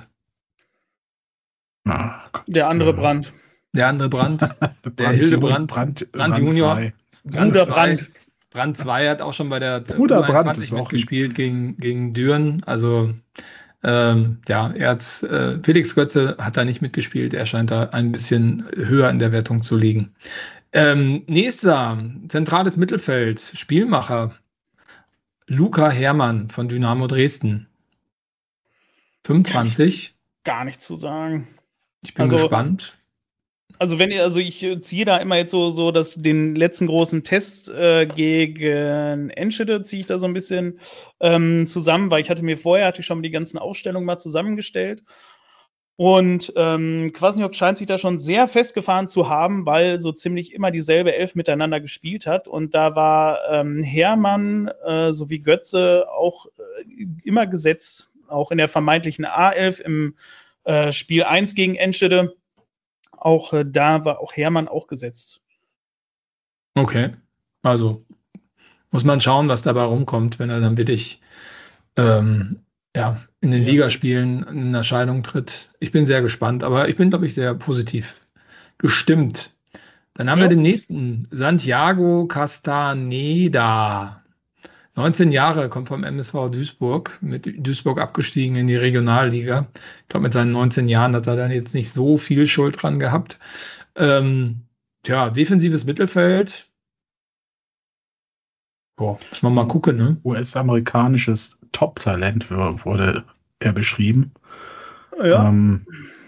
Ah, Gott, der andere ja. Brandt. Der andere Brandt. der Hildebrand. Brandt, Brandt Junior. zwei. Bruder Brandt. Brandt zwei hat auch schon bei der Bruder U einundzwanzig mitgespielt gegen, gegen Düren. Also ähm, ja, er hat, äh, Felix Götze hat da nicht mitgespielt. Er scheint da ein bisschen höher in der Wertung zu liegen. Ähm, nächster, zentrales Mittelfeld, Spielmacher. Luca Herrmann von Dynamo Dresden. fünfundzwanzig. Gar nichts zu sagen. Ich bin also, gespannt. Also wenn ihr, also ich ziehe da immer jetzt so, so dass den letzten großen Test äh, gegen Enschede ziehe ich da so ein bisschen ähm, zusammen, weil ich hatte mir vorher, hatte ich schon mal die ganzen Aufstellungen mal zusammengestellt. Und ähm, Kwasniok scheint sich da schon sehr festgefahren zu haben, weil so ziemlich immer dieselbe Elf miteinander gespielt hat. Und da war ähm, Herrmann äh, sowie Götze auch äh, immer gesetzt, auch in der vermeintlichen A elf im äh, Spiel eins gegen Enschede. Auch äh, da war auch Herrmann auch gesetzt. Okay, also muss man schauen, was dabei rumkommt, wenn er dann wirklich ähm, ja, in den ja. Ligaspielen in Erscheinung tritt. Ich bin sehr gespannt, aber ich bin, glaube ich, sehr positiv gestimmt. Dann haben ja. wir den nächsten, Santiago Castaneda. neunzehn Jahre, kommt vom M S V Duisburg, mit Duisburg abgestiegen in die Regionalliga. Ich glaube, mit seinen neunzehn Jahren hat er dann jetzt nicht so viel Schuld dran gehabt. Ähm, tja, defensives Mittelfeld. Boah, muss man mal gucken, ne? U S-amerikanisches Top-Talent wurde er beschrieben. Ja. Ähm,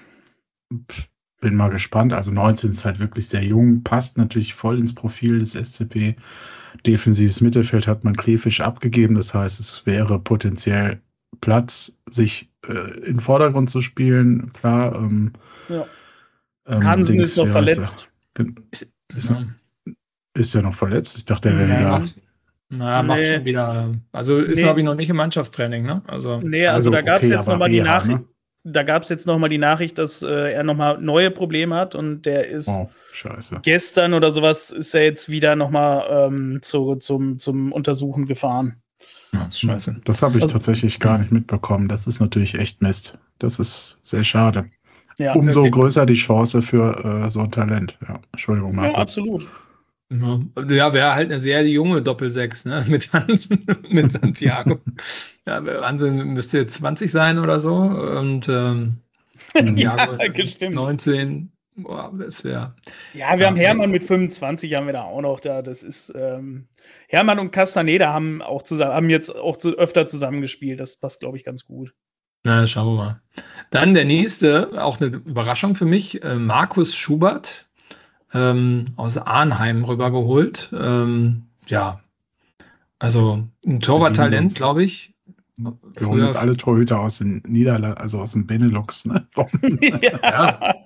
bin mal gespannt. Also neunzehn ist halt wirklich sehr jung, passt natürlich voll ins Profil des S C P. Defensives Mittelfeld hat man Kleefisch abgegeben. Das heißt, es wäre potenziell Platz, sich äh, in den Vordergrund zu spielen. Klar. Ähm, ja. ähm, Hansen Dings, ist noch wie heißt verletzt. er? Ist, ist, noch, ist ja noch verletzt. Ich dachte, er wäre Ja. wieder. Naja, macht Nee. schon wieder. Also ist, Nee. glaube ich, noch nicht im Mannschaftstraining, ne? Also, Nee, also, Also, da gab es okay, jetzt aber nochmal die Reha, Nachricht, ne? da gab es jetzt nochmal die Nachricht, dass äh, er nochmal neue Probleme hat und der ist Oh, scheiße. gestern oder sowas ist er jetzt wieder nochmal ähm, zu, zum, zum Untersuchen gefahren. ja, ist scheiße. Das habe ich Also- tatsächlich gar nicht mitbekommen. Das ist natürlich echt Mist. Das ist sehr schade. Ja, Umso okay. größer die Chance für äh, so ein Talent. Ja, Entschuldigung, Ja, Marco. absolut. Ja, ja wäre halt eine sehr junge Doppelsechs, ne? Mit Hansen, mit Santiago. Ja, Hansen müsste jetzt zwanzig sein oder so. Und ähm, Santiago Ja, gestimmt. neunzehn. Boah, das wäre. Ja, wir Ja, haben Hermann mit fünfundzwanzig haben wir da auch noch da. Das ist ähm, Hermann und Castaneda haben auch zusammen, haben jetzt auch zu, öfter zusammengespielt. Das passt, glaube ich, ganz gut. Na, schauen wir mal. Dann der nächste, auch eine Überraschung für mich, äh, Markus Schubert ähm, aus Arnheim rübergeholt. Ähm, ja, also ein Torwarttalent, glaube ich. Wir holen jetzt alle Torhüter aus den Niederlanden, also aus dem Benelux. Ne? Ja.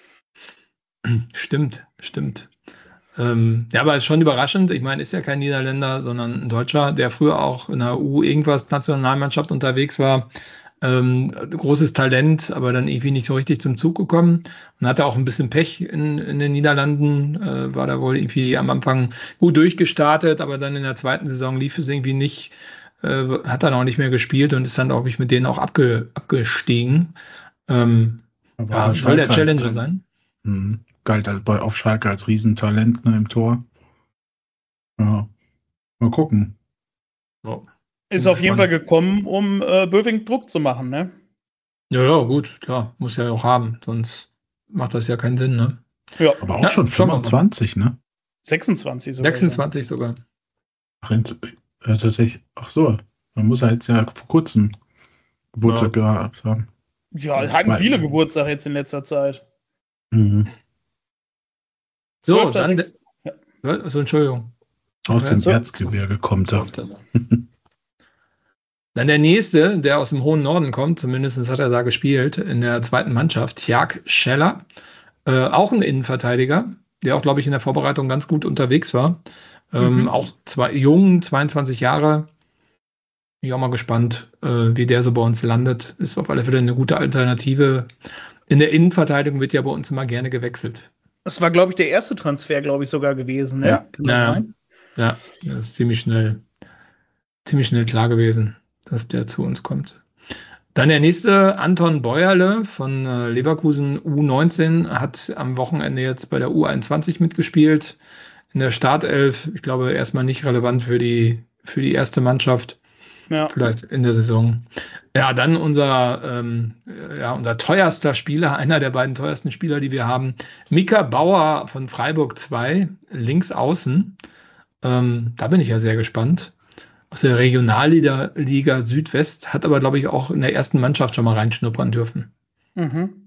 Stimmt, stimmt. Ähm, ja, aber ist schon überraschend. Ich meine, ist ja kein Niederländer, sondern ein Deutscher, der früher auch in der U irgendwas Nationalmannschaft unterwegs war. Ähm, großes Talent, aber dann irgendwie nicht so richtig zum Zug gekommen und hatte auch ein bisschen Pech in, in den Niederlanden, äh, war da wohl irgendwie am Anfang gut durchgestartet, aber dann in der zweiten Saison lief es irgendwie nicht, äh, hat dann auch nicht mehr gespielt und ist dann, glaube ich, mit denen auch abge, abgestiegen. Ähm, ja, soll der Challenger sein? Mhm. Galt halt bei, auf Schalke als Riesentalent, ne, im Tor. Ja, mal gucken. Oh. Ist auf jeden Fall gekommen, um äh, Böwing Druck zu machen, ne? Ja, ja, gut, klar, muss ja auch haben, sonst macht das ja keinen Sinn, ne? Ja, Aber auch Ja, schon schauen wir mal. fünfundzwanzig, ne? sechsundzwanzig sogar. sechsundzwanzig sogar. Ach, in, äh, tatsächlich. Ach so, man muss ja jetzt ja vor kurzem Geburtstag Ja. gehabt haben. Ja, hatten Weil- viele Geburtstage jetzt in letzter Zeit. Mhm. So, zwölfter dann sechs- der, also, Entschuldigung. Aus Ja, dem so- Erzgebirge kommt er. Dann der nächste, der aus dem hohen Norden kommt, zumindest hat er da gespielt, in der zweiten Mannschaft, Tjag Scheller, äh, auch ein Innenverteidiger, der auch, glaube ich, in der Vorbereitung ganz gut unterwegs war. Ähm, Mhm. Auch zwei, jung, zweiundzwanzig Jahre. Bin ich auch mal gespannt, äh, wie der so bei uns landet. Ist auf alle Fälle eine gute Alternative. In der Innenverteidigung wird ja bei uns immer gerne gewechselt. Das war, glaube ich, der erste Transfer, glaube ich, sogar gewesen, ne? Ja. Kann das Ja. sein? Ja, das ist ziemlich schnell, ziemlich schnell klar gewesen, dass der zu uns kommt. Dann der nächste, Anton Bäuerle von äh, Leverkusen U neunzehn, hat am Wochenende jetzt bei der U einundzwanzig mitgespielt. In der Startelf, ich glaube, erstmal nicht relevant für die, für die erste Mannschaft, Ja. vielleicht in der Saison. Ja, dann unser, ähm, ja, unser teuerster Spieler, einer der beiden teuersten Spieler, die wir haben, Mika Bauer von Freiburg zwei, links außen. Ähm, da bin ich ja sehr gespannt. Aus der Regionalliga Liga Südwest, hat aber, glaube ich, auch in der ersten Mannschaft schon mal reinschnuppern dürfen. Mhm.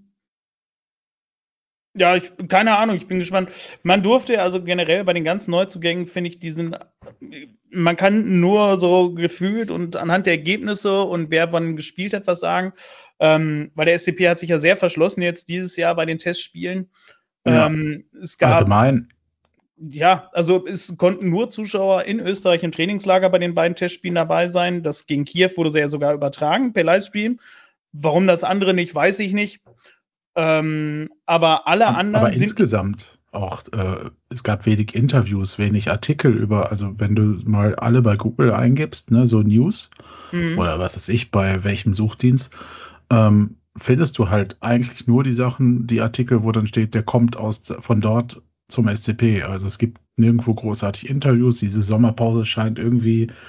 Ja, ich, keine Ahnung, ich bin gespannt. Man durfte also generell bei den ganzen Neuzugängen, finde ich, die sind, man kann nur so gefühlt und anhand der Ergebnisse und wer wann gespielt hat, was sagen, ähm, weil der S C P hat sich ja sehr verschlossen jetzt dieses Jahr bei den Testspielen. Ja. Ähm, es gab, Allgemein. ja, also es konnten nur Zuschauer in Österreich im Trainingslager bei den beiden Testspielen dabei sein. Das gegen Kiew wurde ja sogar übertragen per Livestream. Warum das andere nicht, weiß ich nicht. Ähm, aber alle anderen Aber sind insgesamt auch, äh, es gab wenig Interviews, wenig Artikel über, also wenn du mal alle bei Google eingibst, ne, so News Mhm. oder was weiß ich, bei welchem Suchdienst, ähm, findest du halt eigentlich nur die Sachen, die Artikel, wo dann steht, der kommt aus von dort zum S C P. Also es gibt nirgendwo großartig Interviews. Diese Sommerpause scheint irgendwie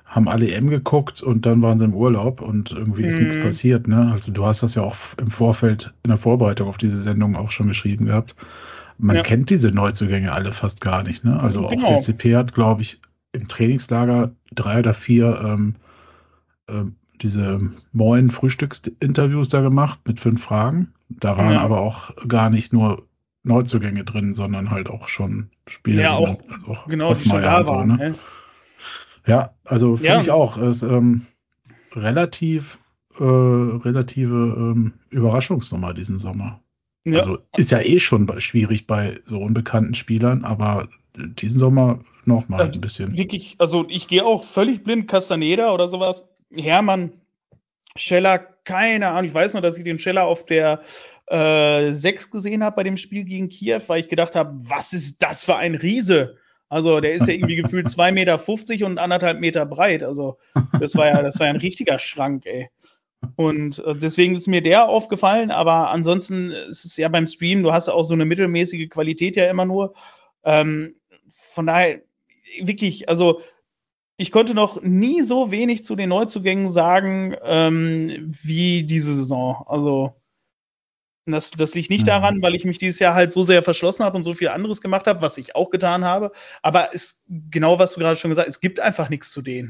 haben alle E M geguckt und dann waren sie im Urlaub und irgendwie ist Mhm. nichts passiert. Ne? Also du hast das ja auch im Vorfeld in der Vorbereitung auf diese Sendung auch schon geschrieben gehabt. Man Ja. kennt diese Neuzugänge alle fast gar nicht. Ne? Also Genau. auch der C P hat, glaube ich, im Trainingslager drei oder vier ähm, ähm, diese neuen Frühstücksinterviews da gemacht mit fünf Fragen. Da waren Ja. aber auch gar nicht nur Neuzugänge drin, sondern halt auch schon Spieler, Ja, die man- auch, also auch genau, die schon Hoffmeier da und so, waren. ne? Ne? Ja, also finde Ja. ich auch. Es ist ähm, relativ äh, relative ähm, Überraschungsnummer diesen Sommer. Ja. Also ist ja eh schon bei- schwierig bei so unbekannten Spielern, aber diesen Sommer noch mal Äh, ein bisschen. Wirklich, also ich gehe auch völlig blind, Castaneda oder sowas. Hermann, Scheller, keine Ahnung. Ich weiß nur, dass ich den Scheller auf der äh, sechs gesehen habe bei dem Spiel gegen Kiew, weil ich gedacht habe, was ist das für ein Riese? Also der ist ja irgendwie gefühlt zwei Meter fünfzig und anderthalb Meter breit. Also das war ja, das war ja ein richtiger Schrank, ey. Und äh, deswegen ist mir der aufgefallen, aber ansonsten ist es ja beim Stream, du hast ja auch so eine mittelmäßige Qualität ja immer nur. Ähm, von daher, wirklich, also ich konnte noch nie so wenig zu den Neuzugängen sagen, ähm, wie diese Saison. Also das, das liegt nicht Mhm. daran, weil ich mich dieses Jahr halt so sehr verschlossen habe und so viel anderes gemacht habe, was ich auch getan habe. Aber es genau, was du gerade schon gesagt hast, es gibt einfach nichts zu denen.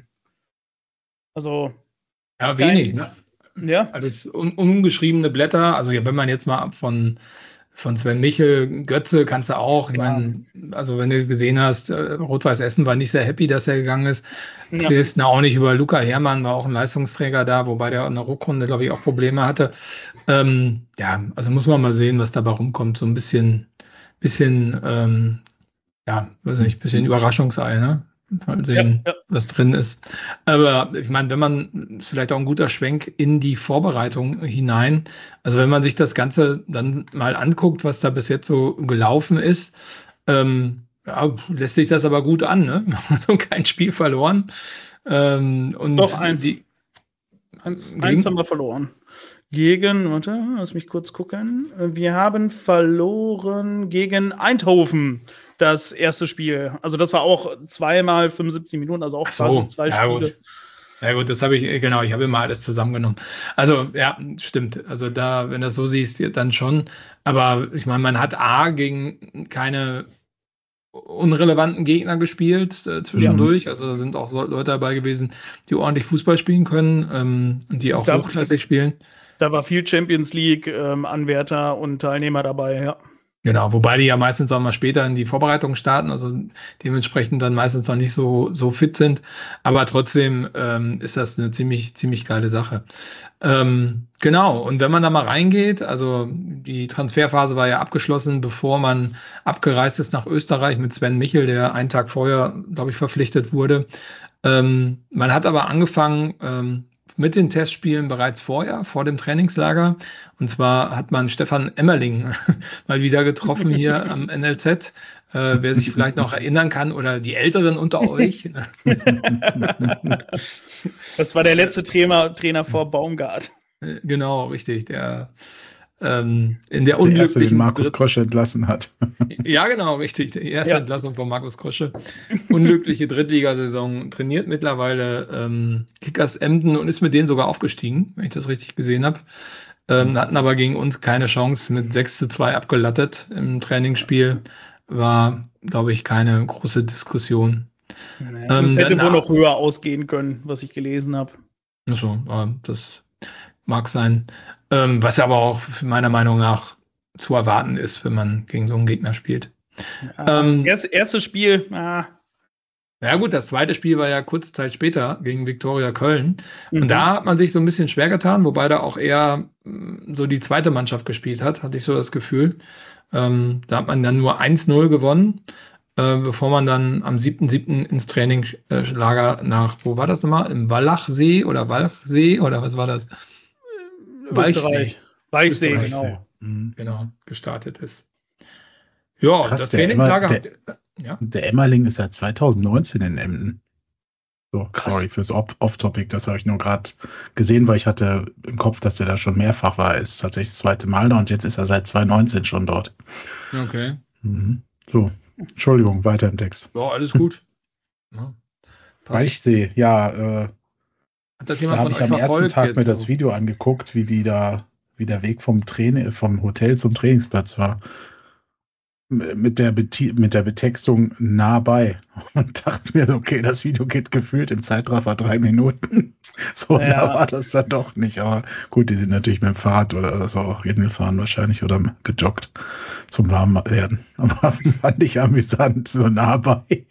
Also, Ja, wenig, ne? ja. Alles un ungeschriebene Blätter. Also ja, wenn man jetzt mal ab von, von Sven Michel, Götze kannst du auch. Ich Ja. meine, also wenn du gesehen hast, äh, Rot-Weiß Essen war nicht sehr happy, dass er gegangen ist. Ja. Dresden auch nicht. Über Luca Herrmann war auch ein Leistungsträger da, wobei der in der Rückrunde, glaube ich, auch Probleme hatte. Ähm, ja, also muss man mal sehen, was dabei rumkommt. So ein bisschen, bisschen, ähm, ja, weiß nicht, bisschen Überraschungsei, ne? Mal sehen, Ja, ja. was drin ist. Aber ich meine, wenn man, ist vielleicht auch ein guter Schwenk in die Vorbereitung hinein. Also wenn man sich das Ganze dann mal anguckt, was da bis jetzt so gelaufen ist, ähm, ja, lässt sich das aber gut an, ne? Also kein Spiel verloren. Ähm, und Doch, eins. die Eins, gegen- eins haben wir verloren. Gegen, warte, lass mich kurz gucken. Wir haben verloren gegen Eindhoven, das erste Spiel. Also das war auch zweimal fünfundsiebzig Minuten, also auch Ach so, quasi zwei ja, Spiele. gut. Ja gut, das habe ich, genau, ich habe immer alles zusammengenommen. Also ja, stimmt. Also da, wenn du das so siehst, dann schon. Aber ich meine, man hat A gegen keine unrelevanten Gegner gespielt äh, zwischendurch. Also da sind auch so Leute dabei gewesen, die ordentlich Fußball spielen können ähm, und die auch Da- hochklassig spielen. Da war viel Champions League ähm, Anwärter und Teilnehmer dabei, ja. Genau, wobei die ja meistens auch mal später in die Vorbereitung starten, also dementsprechend dann meistens noch nicht so, so fit sind. Aber trotzdem ähm, ist das eine ziemlich, ziemlich geile Sache. Ähm, genau, und wenn man da mal reingeht, also die Transferphase war ja abgeschlossen, bevor man abgereist ist nach Österreich mit Sven Michel, der einen Tag vorher, glaube ich, verpflichtet wurde. Ähm, man hat aber angefangen, ähm, mit den Testspielen bereits vorher, vor dem Trainingslager. Und zwar hat man Stefan Emmerling mal wieder getroffen hier am N L Z. Äh, wer sich vielleicht noch erinnern kann oder die Älteren unter euch. Das war der letzte Trainer, Trainer vor Baumgart. Genau, richtig. Der ähm, in der Der erste, den unglücklichen Markus Dritt- Krosche entlassen hat. Ja, genau, richtig. Die erste Ja. Entlassung von Markus Krosche. Unglückliche Drittligasaison. Trainiert mittlerweile ähm, Kickers Emden und ist mit denen sogar aufgestiegen, wenn ich das richtig gesehen habe. Ähm, hatten aber gegen uns keine Chance, mit sechs zu zwei abgelattet im Trainingsspiel. War, glaube ich, keine große Diskussion. Nee, Ähm, das hätte dann- wohl noch höher ausgehen können, was ich gelesen habe. So, das mag sein. Ähm, was aber auch meiner Meinung nach zu erwarten ist, wenn man gegen so einen Gegner spielt. Ähm, Erst, erstes Spiel, ah, Ja gut, das zweite Spiel war ja kurze Zeit später gegen Viktoria Köln. mhm. Und da hat man sich so ein bisschen schwer getan, wobei da auch eher mh, so die zweite Mannschaft gespielt hat, hatte ich so das Gefühl. Ähm, da hat man dann nur eins null gewonnen, äh, bevor man dann am siebten siebten ins Trainingslager nach, wo war das nochmal? Im Walachsee oder Walchsee oder was war das? Österreich. Weichsee, Österreich, genau. Mhm. Genau, gestartet ist. Ja, Krass, das der Trainingslager Emmer- habt ihr- ja. Der Emmerling ist seit zweitausendneunzehn in Emden. So, Krass. sorry fürs Off- Off-Topic, das habe ich nur gerade gesehen, weil ich hatte im Kopf, dass der da schon mehrfach war. Er ist tatsächlich das zweite Mal da und jetzt ist er seit zweitausendneunzehn schon dort. Okay. Mhm. So, Entschuldigung, weiter im Text. Ja, alles gut. Ja. Weichsee, ja. Äh, Hat das jemand da von habe euch ich am ersten verfolgt Tag jetzt mir das so? Video angeguckt, wie die da, wie der Weg vom Training, vom Hotel zum Trainingsplatz war. M- Mit der, Beti- mit der Betextung nah bei. Und dachte mir, okay, das Video geht gefühlt im Zeitraffer drei Minuten. So nah Ja. war das dann doch nicht. Aber gut, die sind natürlich mit dem Fahrrad oder so auch hingefahren wahrscheinlich oder gejoggt zum Warmwerden. Aber fand ich amüsant, so nah bei.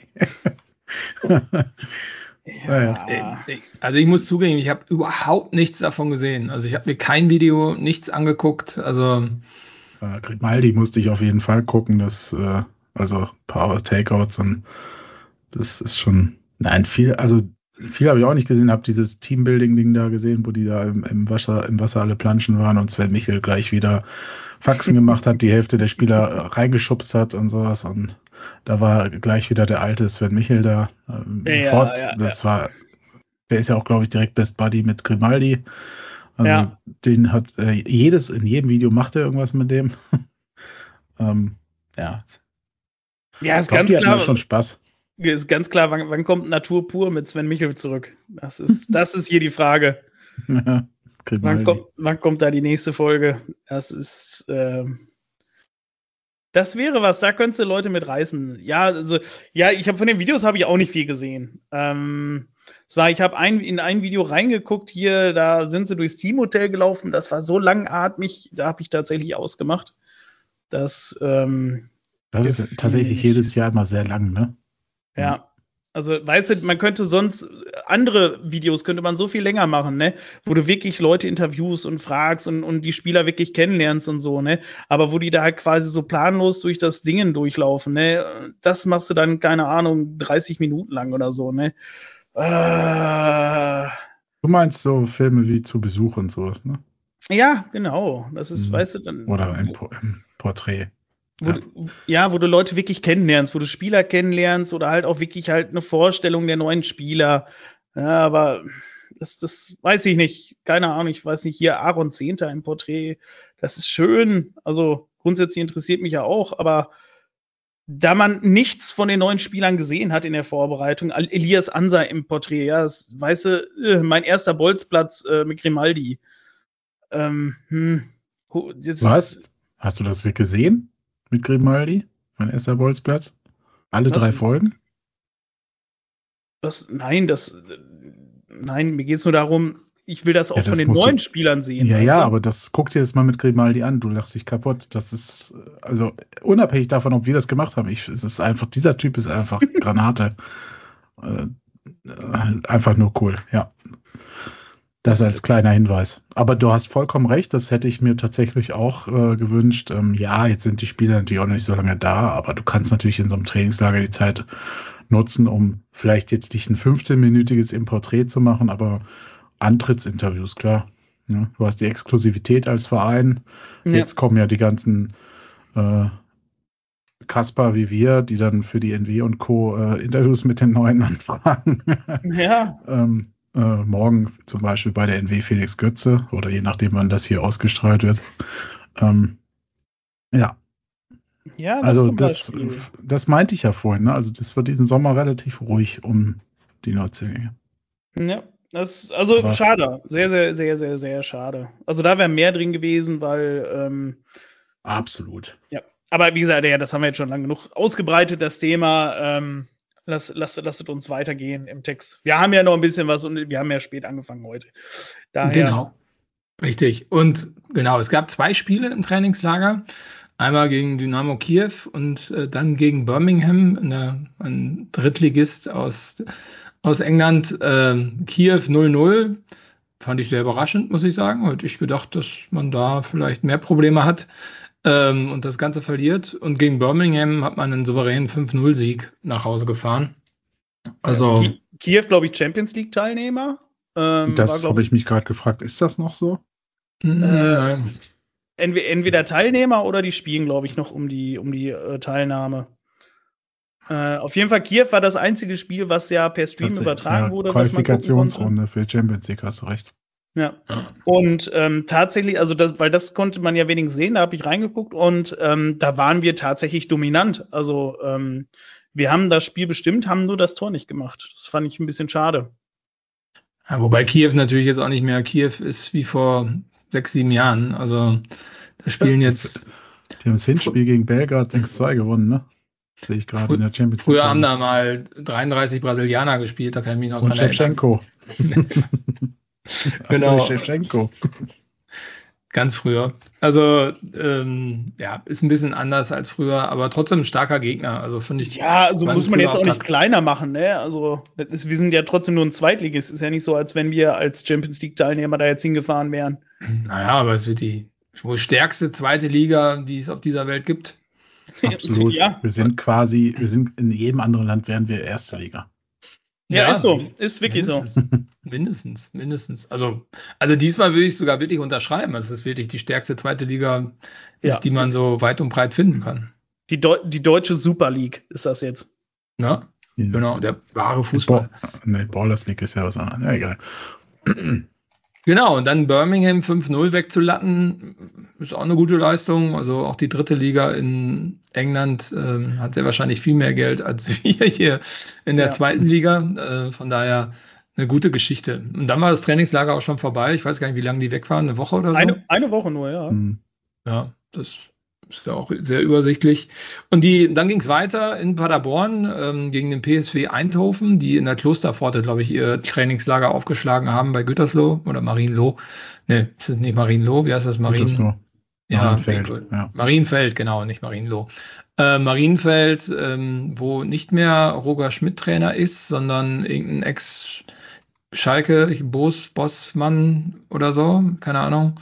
Naja. Äh, ich- Also ich muss zugeben, ich habe überhaupt nichts davon gesehen. Also ich habe mir kein Video, nichts angeguckt. Also Äh, Grimaldi musste ich auf jeden Fall gucken, das, äh, also Power Takeouts und das ist schon, nein, viel, also viel habe ich auch nicht gesehen, habe dieses Teambuilding-Ding da gesehen, wo die da im, im, Wasser, im Wasser alle planschen waren und Sven Michel gleich wieder Faxen gemacht hat, die Hälfte der Spieler äh, reingeschubst hat und sowas und da war gleich wieder der alte Sven Michel da. Ähm, Ja, sofort, ja, das war, der ist ja auch, glaube ich, direkt Best Buddy mit Grimaldi. Also Ja. den hat äh, jedes, in jedem Video macht er irgendwas mit dem. ähm, ja. Ja, ist Ich glaub, ganz die hatten da klar. schon Spaß. Ist ganz klar, wann, wann kommt Natur pur mit Sven Michel zurück? Das ist, das ist hier die Frage. Ja, Wann Grimaldi. kommt, wann kommt da die nächste Folge? Das ist, ähm, das wäre was, da könntest du Leute mit reißen. Ja, also, ja, ich habe von den Videos habe ich auch nicht viel gesehen. Ähm, es war, ich habe ein, in ein Video reingeguckt hier, da sind sie durchs Teamhotel gelaufen, das war so langatmig, da habe ich tatsächlich ausgemacht. Das, ähm, Das gefiel ist tatsächlich mir jedes nicht. Jahr immer sehr lang, ne? Ja. Also, weißt du, man könnte sonst andere Videos könnte man so viel länger machen, ne? Wo du wirklich Leute interviewst und fragst und, und die Spieler wirklich kennenlernst und so, ne? Aber wo die da halt quasi so planlos durch das Dingen durchlaufen, ne? Das machst du dann, keine Ahnung, dreißig Minuten lang oder so, ne? Äh, Du meinst so Filme wie Zu Besuch und sowas, ne? ja, genau. Das ist, Mhm. weißt du, dann. Oder ein, Po- ein Porträt. Wo Ja. du, ja, wo du Leute wirklich kennenlernst, wo du Spieler kennenlernst oder halt auch wirklich halt eine Vorstellung der neuen Spieler. Ja, aber das, das weiß ich nicht. Keine Ahnung, ich weiß nicht. Hier Aaron Zehnter im Porträt, das ist schön. Also grundsätzlich interessiert mich ja auch, aber da man nichts von den neuen Spielern gesehen hat in der Vorbereitung, Al- Elias Ansa im Porträt, ja, das, weißt du, äh, mein erster Bolzplatz äh, mit Grimaldi. Ähm, hm, hu- jetzt, Was? Hast du das gesehen mit Grimaldi? Mein erster Bolzplatz? Alle Was? drei Folgen? Das, nein, das, nein, mir geht es nur darum, ich will das auch Ja, von das den musst du- neuen Spielern sehen. Ja, weißt ja, du? aber das guck dir jetzt mal mit Grimaldi an. Du lachst dich kaputt. Das ist, äh, also unabhängig davon, ob wir das gemacht haben. Ich, es ist einfach, dieser Typ ist einfach Granate. äh, äh, einfach nur cool, ja. Das als kleiner Hinweis. Aber du hast vollkommen recht, das hätte ich mir tatsächlich auch äh, gewünscht. Ähm, ja, jetzt sind die Spieler natürlich auch nicht so lange da, aber du kannst natürlich in so einem Trainingslager die Zeit nutzen, um vielleicht jetzt nicht ein fünfzehn-minütiges im Porträt zu machen, aber Antrittsinterviews, klar. Ja, du hast die Exklusivität als Verein. Ja. Jetzt kommen ja die ganzen äh, Kasper wie wir, die dann für die N W und Co. Äh, Interviews mit den Neuen anfragen. Ja, ähm, äh, morgen zum Beispiel bei der N W Felix Götze oder je nachdem, wann das hier ausgestrahlt wird. Ähm, ja, ja, das also zum das, Beispiel. das meinte ich ja vorhin. Ne? Also das wird diesen Sommer relativ ruhig um die Neuzugänge. Ja, das, also Aber- schade. Sehr, sehr, sehr, sehr, sehr schade. Also da wäre mehr drin gewesen, weil, ähm, Absolut. ja. Aber wie gesagt, ja, das haben wir jetzt schon lange genug ausgebreitet, das Thema. Ähm, lass, lass, lasst uns weitergehen im Text. Wir haben ja noch ein bisschen was und wir haben ja spät angefangen heute. Daher, Genau. Richtig. Und genau, es gab zwei Spiele im Trainingslager. Einmal gegen Dynamo Kiew und äh, dann gegen Birmingham, eine, ein Drittligist aus, aus England. Ähm, Kiew null null. Fand ich sehr überraschend, muss ich sagen. Hätte ich gedacht, dass man da vielleicht mehr Probleme hat ähm, und das Ganze verliert. Und gegen Birmingham hat man einen souveränen fünf null Sieg nach Hause gefahren. Also, Ki- Kiew, glaube ich, Champions League-Teilnehmer. Ähm, war, Das glaub habe ich mich gerade gefragt. Ist das noch so? äh, entweder, entweder Teilnehmer oder die spielen, glaube ich, noch um die, um die äh, Teilnahme. Äh, auf jeden Fall, Kiew war das einzige Spiel, was ja per Stream Tatsächlich, übertragen ja, wurde. Was man gucken konnte. Qualifikationsrunde für Champions League, hast du recht. Ja. Und ähm, tatsächlich, also das, weil das konnte man ja wenigstens sehen, da habe ich reingeguckt und ähm, da waren wir tatsächlich dominant. Also ähm, wir haben das Spiel bestimmt, haben nur das Tor nicht gemacht. Das fand ich ein bisschen schade. Ja, wobei Kiew natürlich jetzt auch nicht mehr Kiew ist wie vor sechs, sieben Jahren. Also da spielen jetzt... Die haben das Hinspiel gegen Belgrad sechs zwei gewonnen, ne? Sehe ich gerade in der Champions League. Früher haben da mal dreiunddreißig Brasilianer gespielt, da kann ich mich noch dran erinnern. Und Shevchenko. Genau. Shevchenko. Ganz früher. Also, ähm, ja, ist ein bisschen anders als früher, aber trotzdem ein starker Gegner. Also, finde ich. Ja, also muss man jetzt auch nicht kleiner machen, ne? Also, das ist, wir sind ja trotzdem nur ein Zweitligist. Ist ja nicht so, als wenn wir als Champions League-Teilnehmer da jetzt hingefahren wären. Naja, aber es wird die wohl stärkste zweite Liga, die es auf dieser Welt gibt. Absolut. Ja. Wir sind quasi, wir sind in jedem anderen Land wären wir erste Liga. Ja, ja, ist so. Ist wirklich mindestens, so. Mindestens, mindestens. Also, also diesmal würde ich sogar wirklich unterschreiben. Also es ist wirklich die stärkste zweite Liga, ist, ja. die man so weit und breit finden kann. Die, Deu- die deutsche Super League ist das jetzt. Ja, ja. Genau, der wahre Fußball. Ne, Ballers League ist ja was anderes. Ja, egal. Genau, und dann Birmingham fünf null wegzulatten, ist auch eine gute Leistung. Also auch die dritte Liga in England ähm, hat sehr wahrscheinlich viel mehr Geld als wir hier in der ja. zweiten Liga. Äh, von daher eine gute Geschichte. Und dann war das Trainingslager auch schon vorbei. Ich weiß gar nicht, wie lange die weg waren, eine Woche oder so? Eine, eine Woche nur, ja. Mhm. Ja, das ist ja auch sehr übersichtlich. Und die, dann ging es weiter in Paderborn ähm, gegen den P S V Eindhoven, die in der Klosterpforte, glaube ich, ihr Trainingslager aufgeschlagen haben bei Gütersloh oder Marienloh. Ne, ist es nicht Marienloh? Wie heißt das? Marien... Gütersloh. Ja, Marienfeld. Ja. Marienfeld, genau, nicht Marienloh. Äh, Marienfeld, ähm, wo nicht mehr Roger Schmidt Trainer ist, sondern irgendein Ex-Schalke, Boss, Bossmann oder so, keine Ahnung.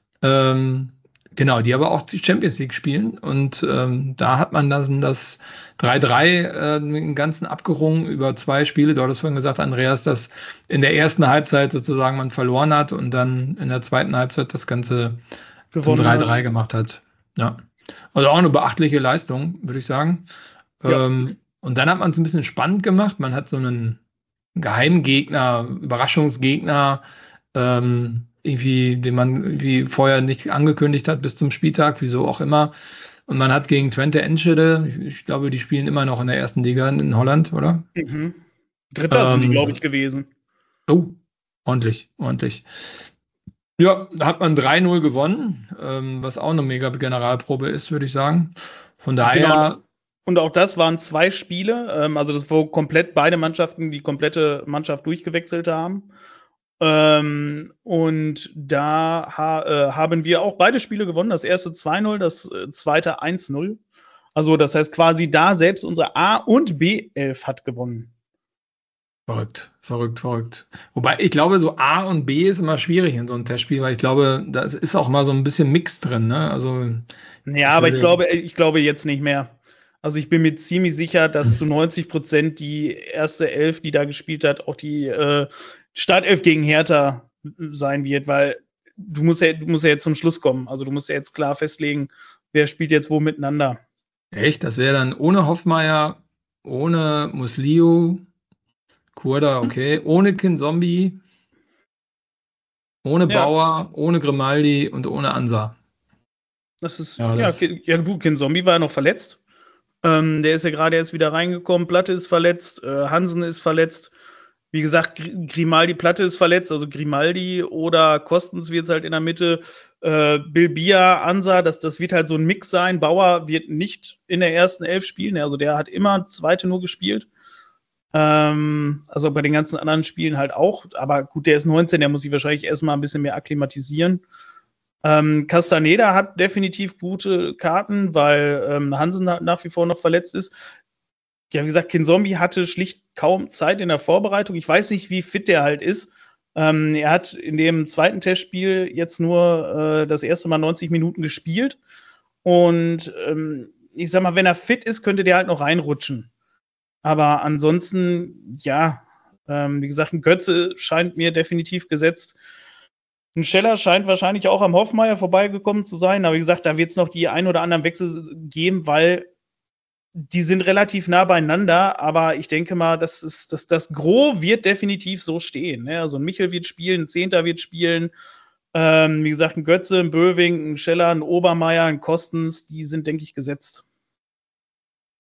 Ähm, Genau, die aber auch die Champions League spielen und ähm, da hat man dann das drei drei äh, den ganzen abgerungen über zwei Spiele. Du hattest vorhin gesagt, Andreas, dass in der ersten Halbzeit sozusagen man verloren hat und dann in der zweiten Halbzeit das Ganze zum drei drei gemacht hat. Ja, also auch eine beachtliche Leistung, würde ich sagen. Ja. Ähm, und dann hat man es ein bisschen spannend gemacht. Man hat so einen Geheimgegner, Überraschungsgegner, ähm, irgendwie, den man irgendwie vorher nicht angekündigt hat bis zum Spieltag, wieso auch immer. Und man hat gegen Twente Enschede, ich, ich glaube, die spielen immer noch in der ersten Liga in Holland, oder? Mhm. Dritter ähm, sind die, glaube ich, gewesen. Oh, ordentlich, ordentlich. Ja, da hat man drei null gewonnen, ähm, was auch eine mega Generalprobe ist, würde ich sagen. Von daher... Genau. Und auch das waren zwei Spiele, ähm, also das wo komplett beide Mannschaften die komplette Mannschaft durchgewechselt haben. Ähm, und da ha, äh, haben wir auch beide Spiele gewonnen. Das erste zwei null, das äh, zweite eins null. Also das heißt quasi da selbst unsere A- und B-Elf hat gewonnen. Verrückt, verrückt, verrückt. Wobei ich glaube, so A und B ist immer schwierig in so einem Testspiel, weil ich glaube, da ist auch mal so ein bisschen Mix drin, ne? Also, ja, aber ich glaube, ich glaube jetzt nicht mehr. Also ich bin mir ziemlich sicher, dass zu neunzig Prozent die erste Elf, die da gespielt hat, auch die äh, Startelf gegen Hertha sein wird, weil du musst ja, du musst ja jetzt zum Schluss kommen. Also du musst ja jetzt klar festlegen, wer spielt jetzt wo miteinander. Echt? Das wäre dann ohne Hoffmeier, ohne Muslio, Kurda, okay, ohne Kinzombie, ohne ja. Bauer, ohne Grimaldi und ohne Ansa. Das ist, ja, das ja, ja du, Kinzombie war ja noch verletzt. Ähm, der ist ja gerade erst wieder reingekommen. Platte ist verletzt, äh, Hansen ist verletzt. Wie gesagt, Grimaldi, Platte ist verletzt, also Grimaldi oder Kostens wird es halt in der Mitte. Äh, Bilbia, Ansa, das, das wird halt so ein Mix sein. Bauer wird nicht in der ersten Elf spielen, also der hat immer zweite nur gespielt. Ähm, also bei den ganzen anderen Spielen halt auch. Aber gut, der ist neunzehn, der muss sich wahrscheinlich erstmal ein bisschen mehr akklimatisieren. Ähm, Castaneda hat definitiv gute Karten, weil ähm, Hansen na, nach wie vor noch verletzt ist. Ja, wie gesagt, Kinzombie hatte schlicht kaum Zeit in der Vorbereitung. Ich weiß nicht, wie fit der halt ist. Ähm, er hat in dem zweiten Testspiel jetzt nur äh, das erste Mal neunzig Minuten gespielt. Und ähm, ich sag mal, wenn er fit ist, könnte der halt noch reinrutschen. Aber ansonsten, ja, ähm, wie gesagt, ein Götze scheint mir definitiv gesetzt. Ein Scheller scheint wahrscheinlich auch am Hoffmeier vorbeigekommen zu sein. Aber wie gesagt, da wird es noch die ein oder anderen Wechsel geben, weil die sind relativ nah beieinander, aber ich denke mal, das, ist, das, das Gros wird definitiv so stehen. Ne? Also ein Michel wird spielen, ein Zehnter wird spielen. Ähm, wie gesagt, ein Götze, ein Böwing, ein Scheller, ein Obermeier, ein Kostens, die sind, denke ich, gesetzt.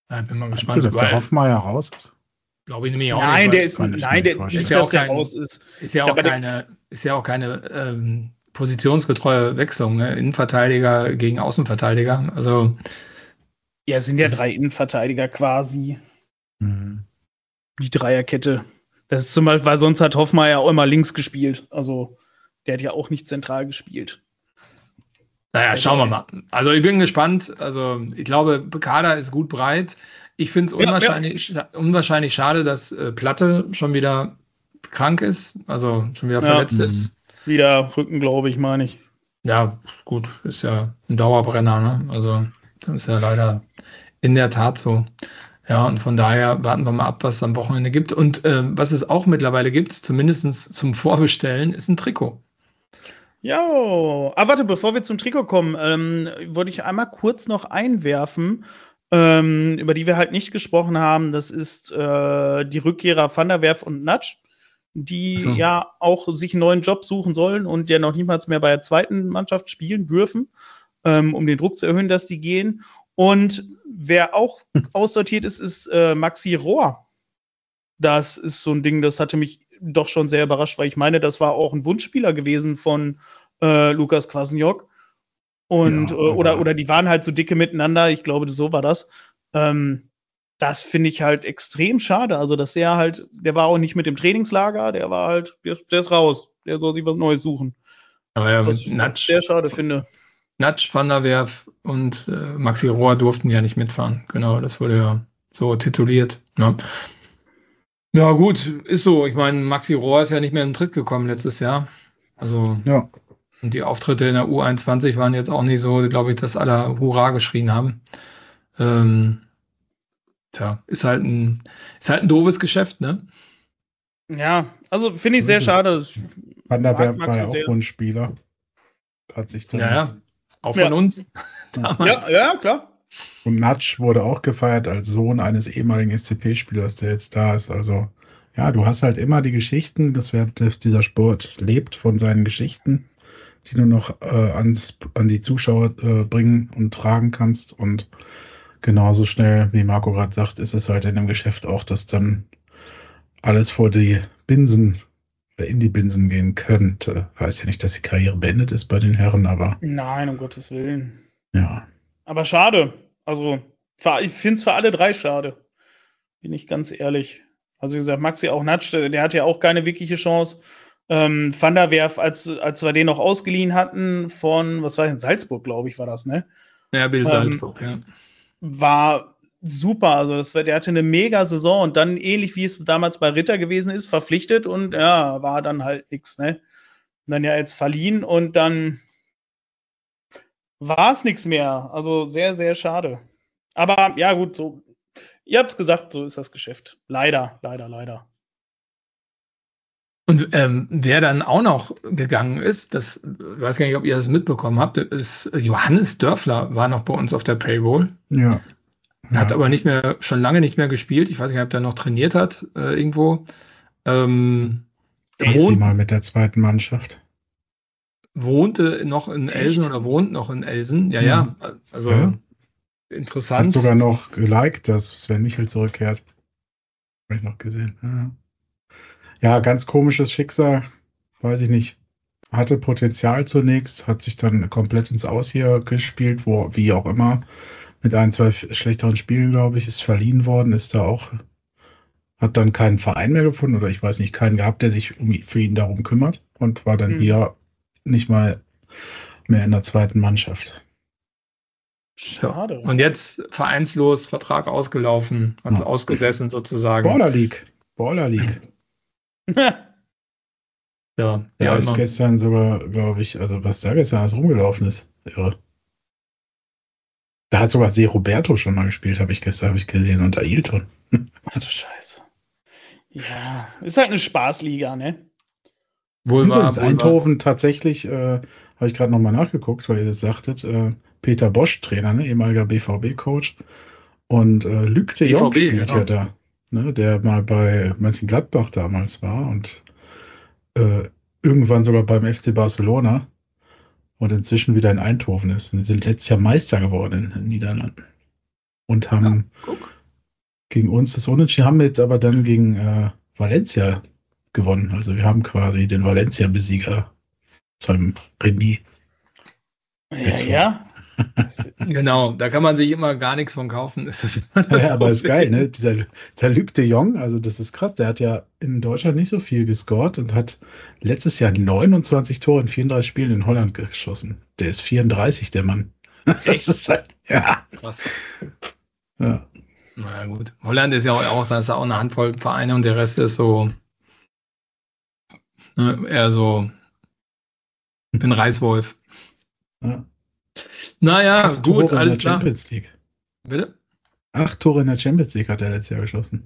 Ja, bin mal Meinst gespannt. du, dass der Hoffmeier raus ist? Glaube ich nämlich auch Nein, nicht. der weil- ist, kann ich mir nein, nicht der vorstellen. nicht, Ist ja dass auch der kein- raus ist. Ist ja Ja, auch aber der- keine, ist ja auch keine ähm, positionsgetreue Wechslung, ne? Innenverteidiger gegen Außenverteidiger. Also Ja, es sind ja Das- drei Innenverteidiger quasi. Mhm. Die Dreierkette. Das ist zum Beispiel, weil sonst hat Hoffmeier auch immer links gespielt. Also, der hat ja auch nicht zentral gespielt. naja, schauen wir mal. Also ich bin gespannt. Also ich glaube, Kader ist gut breit. Ich finde es Ja, unwahrscheinlich, unwahrscheinlich schade, dass äh, Platte schon wieder krank ist, also schon wieder Ja. verletzt Mhm. ist. Wieder Rücken, glaube ich, meine ich. Ja, gut, ist ja ein Dauerbrenner, ne? Also das ist ja leider in der Tat so. Ja, und von daher warten wir mal ab, was es am Wochenende gibt. Und ähm, was es auch mittlerweile gibt, zumindest zum Vorbestellen, ist ein Trikot. Ja, ah, warte, bevor wir zum Trikot kommen, ähm, wollte ich einmal kurz noch einwerfen, ähm, über die wir halt nicht gesprochen haben. Das ist äh, die Rückkehrer Van der Werf und Natsch, die Ach so. ja auch sich einen neuen Job suchen sollen und ja noch niemals mehr bei der zweiten Mannschaft spielen dürfen, ähm, um den Druck zu erhöhen, dass die gehen. Und wer auch aussortiert ist, ist äh, Maxi Rohr. Das ist so ein Ding, das hatte mich doch schon sehr überrascht, weil ich meine, das war auch ein Wunschspieler gewesen von äh, Lukas Kwasniok. Und, Ja, äh, oder, aber- oder die waren halt so dicke miteinander, ich glaube, so war das. Ähm, das finde ich halt extrem schade. Also, dass er halt, der war auch nicht mit dem Trainingslager, der war halt, der, der ist raus. Der soll sich was Neues suchen. Aber ja, Was mit ich Natsch, sehr schade finde. Natsch, Van der Werf und äh, Maxi Rohr durften ja nicht mitfahren. Genau, das wurde ja so tituliert. Ne? Ja, gut, ist so. Ich meine, Maxi Rohr ist ja nicht mehr in den Tritt gekommen letztes Jahr. Also, Ja, und die Auftritte in der U einundzwanzig waren jetzt auch nicht so, glaube ich, dass alle Hurra geschrien haben. Ähm, tja, ist halt ein, ist halt ein doofes Geschäft, ne? Ja, also finde ich So sehr ist es. schade. Van der Mag Werf Maxi war ja auch sehr. Wunschspieler. Hat sich dann Ja, ja. Auch Ja. von uns Ja, damals. ja, klar. Und Natsch wurde auch gefeiert als Sohn eines ehemaligen S C P-Spielers, der jetzt da ist. Also, ja, du hast halt immer die Geschichten, das wird, dieser Sport lebt von seinen Geschichten, die du noch äh, ans, an die Zuschauer äh, bringen und tragen kannst. Und genauso schnell, wie Marco gerade sagt, ist es halt in dem Geschäft auch, dass dann alles vor die Binsen oder in die Binsen gehen könnte. Heißt ja nicht, dass die Karriere beendet ist bei den Herren, aber Nein, um Gottes Willen. ja. Aber schade. Also, für- ich finde es für alle drei schade. Bin ich ganz ehrlich. Also, wie gesagt, Maxi auch Natsch, der, der hat ja auch keine wirkliche Chance. Ähm, Van der Werf, als, als wir den noch ausgeliehen hatten von, was war denn, Salzburg, glaube ich, war das, ne? Ja, Bill Ähm, Salzburg, ja. War super. Also, das war, der hatte eine mega Saison und dann, ähnlich wie es damals bei Ritter gewesen ist, verpflichtet und ja, war dann halt nichts, ne? Und dann ja jetzt verliehen und dann war es nichts mehr. Also sehr, sehr schade. Aber ja, gut, so. Ihr habt es gesagt, so ist das Geschäft. Leider, leider, leider. Und ähm, wer dann auch noch gegangen ist, das ich weiß gar nicht, ob ihr das mitbekommen habt, ist Johannes Dörfler war noch bei uns auf der Payroll. Ja. Hat Ja. aber nicht mehr, schon lange nicht mehr gespielt. Ich weiß nicht, ob der noch trainiert hat äh, irgendwo. Ähm, Maximal wohnt, mit der zweiten Mannschaft. wohnte noch in Elsen Echt? oder wohnt noch in Elsen. Ja, Ja. ja. Also Ja. Hat interessant. sogar noch geliked, dass Sven Michel zurückkehrt. Habe ich noch gesehen. Ja. Ja, ganz komisches Schicksal. Weiß ich nicht. Hatte Potenzial zunächst, hat sich dann komplett ins Aus hier gespielt, wo, wie auch immer, mit ein, zwei schlechteren Spielen, glaube ich, ist verliehen worden, ist da auch, hat dann keinen Verein mehr gefunden oder ich weiß nicht, keinen gehabt, der sich um, für ihn darum kümmert und war dann Mhm. hier nicht mal mehr in der zweiten Mannschaft. Schade. Und jetzt vereinslos, Vertrag ausgelaufen, hat es Ja. ausgesessen sozusagen. Baller League. Baller League. Ja, Der ja, ist immer. gestern sogar, glaube ich, also was da gestern alles rumgelaufen ist. Irre. Da hat sogar Se Roberto schon mal gespielt, habe ich gestern hab ich gesehen, unter Ailton. Ach du Scheiße. Ja, ist halt eine Spaßliga, ne? Wohl wahr, Übrigens, wohl wahr. Eindhoven tatsächlich, äh, habe ich gerade nochmal nachgeguckt, weil ihr das sagtet, äh, Peter Bosch, Trainer, ne, ehemaliger B V B-Coach. Und äh, Luc de Jong B V B, spielt genau. ja da, ne, der mal bei Mönchengladbach damals war und äh, irgendwann sogar beim F C Barcelona und inzwischen wieder in Eindhoven ist. Und die sind letztes Jahr Meister geworden in den Niederlanden. Und haben Guck. gegen uns. Das Unentschieden haben wir jetzt aber dann gegen äh, Valencia gewonnen. Also wir haben quasi den Valencia-Besieger zu einem Remis. Ja, ja. Genau, da kann man sich immer gar nichts von kaufen. Ist das immer das Ja, aber ist geil, ne? Dieser, dieser Luc de Jong, also das ist krass, der hat ja in Deutschland nicht so viel gescored und hat letztes Jahr neunundzwanzig Tore in vierunddreißig Spielen in Holland geschossen. Der ist vierunddreißig, der Mann. Das ist halt, ja. Krass. Ja. Na ja, gut. Holland ist ja auch, da ist ja auch eine Handvoll Vereine und der Rest ist so ne, eher so ein Reißwolf. Ja. Naja, Acht gut, Tore alles in der klar. Champions League. Bitte? Acht Tore in der Champions League hat er letztes Jahr geschossen.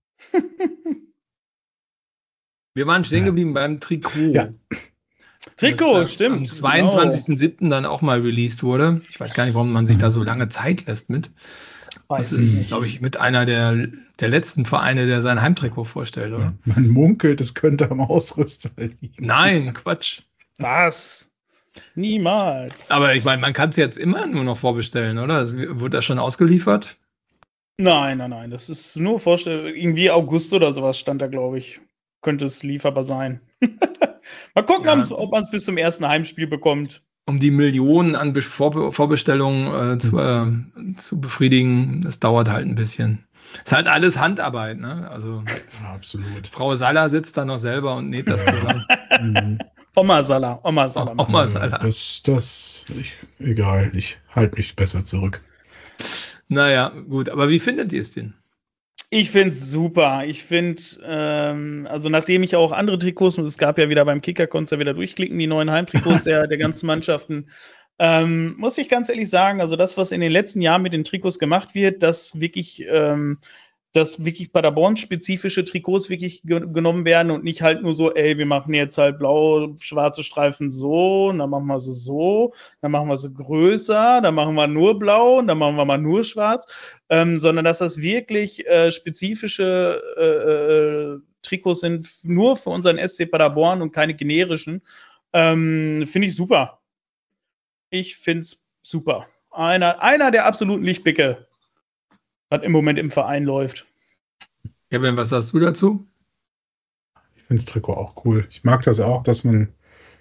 Wir waren stehen Ja. geblieben beim Trikot. Ja. Trikot, das, äh, stimmt. Am zweiundzwanzigsten siebten dann auch mal released wurde. Ich weiß gar nicht, warum man sich da so lange Zeit lässt mit. Das ist, glaube ich, mit einer der, der letzten Vereine, der sein Heimtrikot vorstellt, oder? Man munkelt, es könnte am Ausrüster liegen. Nein, Quatsch. Was? Niemals. Aber ich meine, man kann es jetzt immer nur noch vorbestellen, oder? Es wird das schon ausgeliefert? Nein, nein, nein. Das ist nur Vorstellung. Irgendwie August oder sowas stand da, glaube ich. Könnte es lieferbar sein. Mal gucken, Ja. ob man es bis zum ersten Heimspiel bekommt. Um die Millionen an Be- Vorbe- Vorbestellungen äh, zu, äh, zu befriedigen, das dauert halt ein bisschen. Ist halt alles Handarbeit, ne? Also Ja, absolut. Frau Saller sitzt da noch selber und näht das zusammen. Mhm. Oma Salah, Oma Salah. Oma Ja, Salah. Das, das, ich, egal, ich halte mich besser zurück. Naja, gut, aber wie findet ihr es denn? Ich finde es super. Ich finde, ähm, also nachdem ich auch andere Trikots, es gab ja wieder beim Kicker, konntest du ja wieder durchklicken, die neuen Heimtrikots der, der ganzen Mannschaften, ähm, muss ich ganz ehrlich sagen, also das, was in den letzten Jahren mit den Trikots gemacht wird, dass wirklich, ähm, dass wirklich Paderborn-spezifische Trikots wirklich ge genommen werden und nicht halt nur so, ey, wir machen jetzt halt blau-schwarze Streifen so, und dann machen wir sie so, dann machen wir sie größer, dann machen wir nur blau und dann machen wir mal nur schwarz, ähm, sondern dass das wirklich äh, spezifische äh, äh, Trikots sind, nur für unseren S C Paderborn und keine generischen. Ähm, finde ich super. Ich finde es super. Einer, einer der absoluten Lichtblicke, was im Moment im Verein läuft. Kevin, was sagst du dazu? Ich finde das Trikot auch cool. Ich mag das auch, dass man,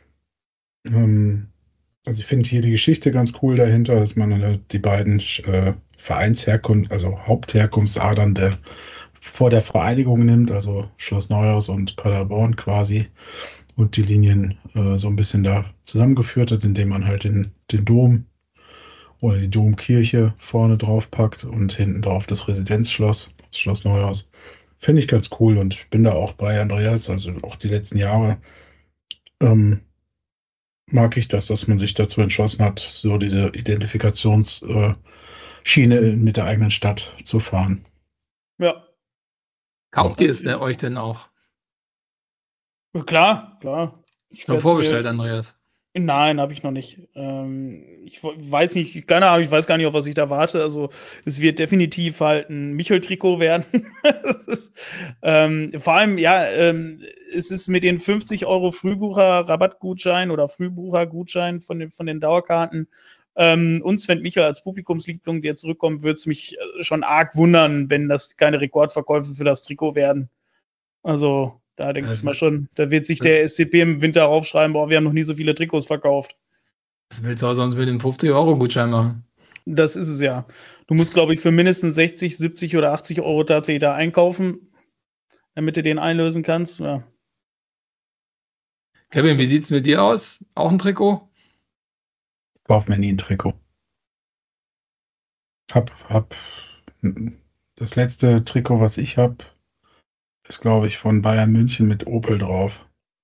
ähm, also ich finde hier die Geschichte ganz cool dahinter, dass man äh, die beiden äh, Vereinsherkunft, also Hauptherkunftsadern der vor der Vereinigung nimmt, also Schloss Neuhaus und Paderborn quasi, und die Linien äh, so ein bisschen da zusammengeführt hat, indem man halt den, den Dom oder die Domkirche vorne drauf packt und hinten drauf das Residenzschloss, das Schloss Neuhaus. Finde ich ganz cool und ich bin da auch bei Andreas, also auch die letzten Jahre ähm, mag ich das, dass man sich dazu entschlossen hat, so diese Identifikationsschiene äh, mit der eigenen Stadt zu fahren. Ja. Kauft ihr es denn, euch denn auch? Klar, klar. Ich Schon werd's vorbestellt, mir- Andreas? Nein, habe ich noch nicht. Ähm, ich wo- weiß nicht, keine Ahnung, ich weiß gar nicht, auf was ich da warte. Also es wird definitiv halt ein Michel-Trikot werden. Das ist, ähm, vor allem, ja, ähm, es ist mit den fünfzig Euro Frühbucher-Rabattgutschein oder Frühbucher-Gutschein von den, von den Dauerkarten ähm, und Sven Michel als Publikumsliebling, der zurückkommt, würde es mich äh, schon arg wundern, wenn das keine Rekordverkäufe für das Trikot werden. Also da denke ich Also- mal schon, da wird sich der S C P im Winter aufschreiben, boah, wir haben noch nie so viele Trikots verkauft. Was willst du auch sonst mit dem fünfzig Euro Gutschein machen? Das ist es ja. Du musst, glaube ich, für mindestens sechzig, siebzig oder achtzig Euro tatsächlich da einkaufen, damit du den einlösen kannst. Ja. Kevin, wie sieht es mit dir aus? Auch ein Trikot? Ich kaufe mir nie ein Trikot. Hab, hab das letzte Trikot, was ich habe, ist, glaube ich, von Bayern München mit Opel drauf.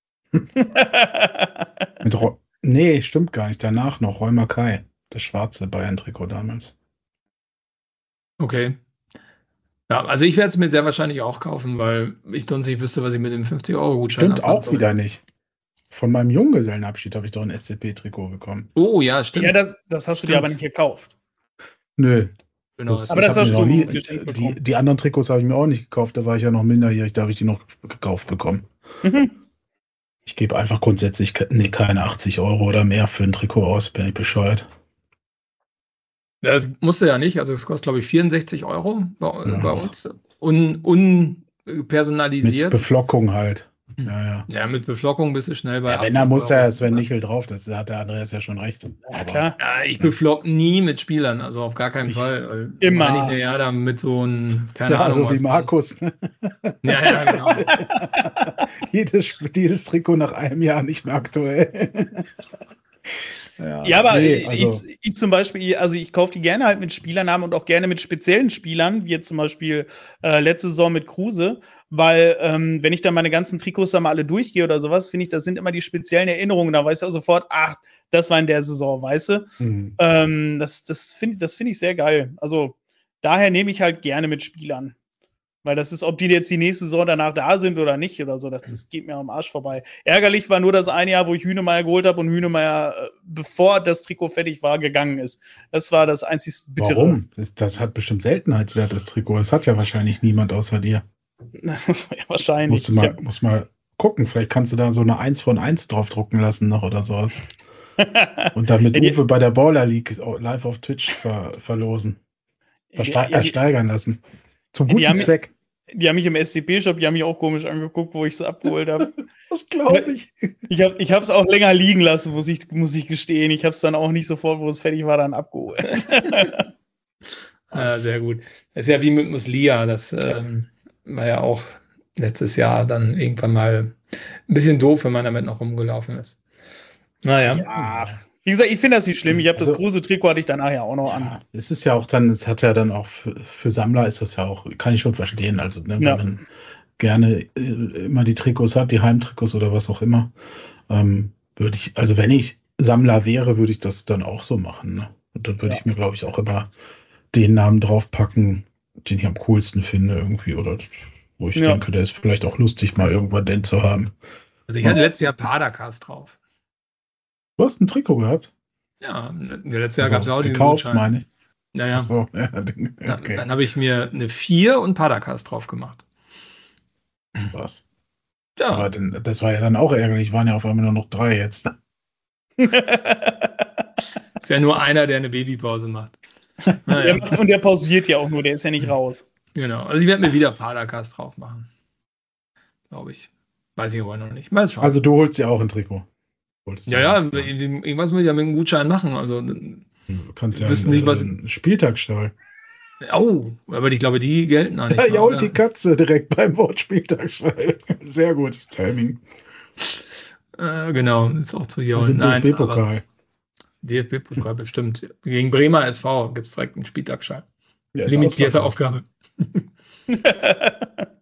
Mit Ro nee, stimmt gar nicht. Danach noch Roy Kai, das schwarze Bayern-Trikot damals. Okay. Ja, also ich werde es mir sehr wahrscheinlich auch kaufen, weil ich sonst nicht wüsste, was ich mit dem fünfzig Euro Gutschein Stimmt anfangen auch soll. wieder nicht. Von meinem Junggesellenabschied habe ich doch ein S C P-Trikot bekommen. Oh ja, stimmt. Ja, das, das hast du dir Stimmt. aber nicht gekauft. Nö. Genau, Das, Aber das hab hast ich noch du nie, geschenkt die, bekommen. die anderen Trikots habe ich mir auch nicht gekauft. Da war ich ja noch minderjährig, da habe ich die noch gekauft bekommen. Mhm. Ich gebe einfach grundsätzlich ke- nee, keine achtzig Euro oder mehr für ein Trikot aus, bin ich bescheuert. Das musste ja nicht, also es kostet, glaube ich, vierundsechzig Euro bei, Ja. bei uns. Un, unpersonalisiert. Mit Beflockung halt. Ja, ja. Ja, mit Beflockung bist du schnell bei Ja, wenn, achtzig dann muss Euro. der Sven Nigel drauf, das hat der Andreas ja schon recht. Ja, klar. Ja, ich beflock nie mit Spielern, also auf gar keinen Ich- Fall. weil Immer. meine Ich mir ja dann mit so einem, keine Ja, Ahnung. so wie was- Markus. Ne? Ja, ja, genau. jedes, dieses Trikot nach einem Jahr nicht mehr aktuell. ja, Ja, aber nee, also, ich, ich zum Beispiel, also ich kaufe die gerne halt mit Spielernamen und auch gerne mit speziellen Spielern, wie jetzt zum Beispiel äh, letzte Saison mit Kruse, weil ähm, wenn ich dann meine ganzen Trikots da mal alle durchgehe oder sowas, finde ich, das sind immer die speziellen Erinnerungen. Da weißt du auch sofort, ach, das war in der Saison, weißt du? mhm. Ähm, das das finde das find ich sehr geil. Also daher nehme ich halt gerne mit Spielern. Weil das ist, ob die jetzt die nächste Saison danach da sind oder nicht oder so, das, das geht mir am Arsch vorbei. Ärgerlich war nur das eine Jahr, wo ich Hünemeyer geholt habe und Hünemeyer, äh, bevor das Trikot fertig war, gegangen ist. Das war das einzig Bittere. Warum? Das, das hat bestimmt Seltenheitswert, das Trikot. Das hat ja wahrscheinlich niemand außer dir. ja, wahrscheinlich. Musst du mal, musst mal gucken. Vielleicht kannst du da so eine eins von eins draufdrucken lassen noch oder sowas. Und dann mit Ja, die- Uwe bei der Baller League live auf Twitch ver verlosen. Verste Ja, ja, die- ersteigern lassen. Zum Ja, die guten haben- Zweck. Die haben mich im S C P-Shop, die haben mich auch komisch angeguckt, wo ich es abgeholt habe. Das glaube ich. Ich habe ich es auch länger liegen lassen, muss ich, muss ich gestehen. Ich habe es dann auch nicht sofort, wo es fertig war, dann abgeholt. Ja, sehr gut. Das ist ja wie mit Muslia, das ähm, war ja auch letztes Jahr dann irgendwann mal ein bisschen doof, wenn man damit noch rumgelaufen ist. Naja. Ach, wie gesagt, ich finde das nicht schlimm. Ich habe das Also- große Trikot hatte ich dann nachher auch noch an. Ja, es ist ja auch dann, es hat ja dann auch für, für Sammler ist das ja auch, kann ich schon verstehen. Also, ne, wenn Ja. man gerne äh, immer die Trikots hat, die Heimtrikots oder was auch immer, ähm, würde ich, also wenn ich Sammler wäre, würde ich das dann auch so machen. Ne? Und dann würde Ja. ich mir, glaube ich, auch immer den Namen draufpacken, den ich am coolsten finde irgendwie oder wo ich Ja. denke, der ist vielleicht auch lustig, mal irgendwann den zu haben. Also ich hatte letztes Jahr Padercast drauf. Du hast ein Trikot gehabt? Ja, letztes Jahr Also gab es ja auch den gekauft, Gutschein. meine ich. Naja, Ach so, ja, den- dann, okay, dann habe ich mir eine vier und Padercast drauf gemacht. was. Ja, Aber dann, das war ja dann auch ärgerlich, waren ja auf einmal nur noch drei jetzt. ist ja nur einer, der eine Babypause macht. Naja, Der macht, und der pausiert ja auch nur, der ist ja nicht raus. genau. Also ich werde mir wieder Padercast drauf machen. Glaube ich. Weiß ich aber noch nicht. Mal schauen. Also du holst ja auch ein Trikot. Holst du ja, ja, jetzt, irgendwas muss ich ja mit dem Gutschein machen. Also, Du kannst ja wissen einen, nicht, was- einen Spieltagsstall. oh, aber ich glaube, die gelten noch nicht. Ja, mal, ihr holt oder? die Katze direkt beim Wort Spieltagsstall. Sehr gutes Timing. Äh, genau, ist auch zu Also jaulen. D F Nein, aber B-Pokal. D F B-Pokal bestimmt. Gegen Bremer S V gibt es direkt einen Spieltagsschein. Ja, ist Limitierte ausverkauft. Aufgabe.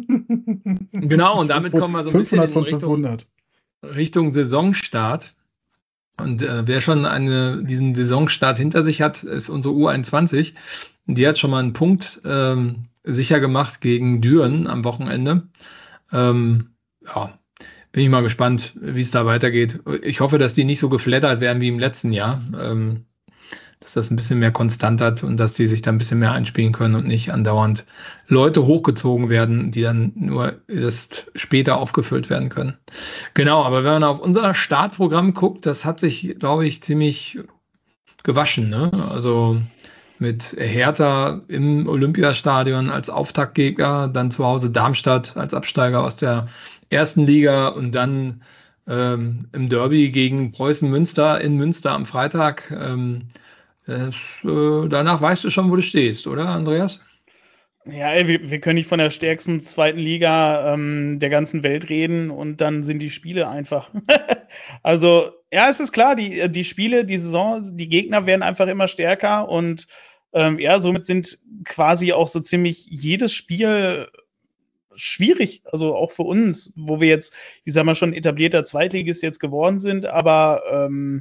Genau, und damit kommen wir so ein bisschen fünfhundert in von Richtung, fünfhundert. Richtung Saisonstart. Und äh, wer schon eine, diesen Saisonstart hinter sich hat, ist unsere U einundzwanzig. Die hat schon mal einen Punkt ähm, sicher gemacht gegen Düren am Wochenende. Ähm, ja, bin ich mal gespannt, wie es da weitergeht. Ich hoffe, dass die nicht so geflattert werden wie im letzten Jahr. Ähm, dass das ein bisschen mehr konstant hat und dass die sich da ein bisschen mehr einspielen können und nicht andauernd Leute hochgezogen werden, die dann nur erst später aufgefüllt werden können. Genau, aber wenn man auf unser Startprogramm guckt, das hat sich, glaube ich, ziemlich gewaschen. Ne? Also mit Hertha im Olympiastadion als Auftaktgegner, dann zu Hause Darmstadt als Absteiger aus der ersten Liga und dann ähm, im Derby gegen Preußen Münster in Münster am Freitag. Ähm, das, äh, danach weißt du schon, wo du stehst, oder, Andreas? Ja, ey, wir, wir können nicht von der stärksten zweiten Liga ähm, der ganzen Welt reden und dann sind die Spiele einfach. Also, ja, es ist klar, die, die Spiele, die Saison, die Gegner werden einfach immer stärker und ähm, ja, somit sind quasi auch so ziemlich jedes Spiel schwierig, also auch für uns, wo wir jetzt, ich sag mal, schon etablierter Zweitligist jetzt geworden sind, aber ähm,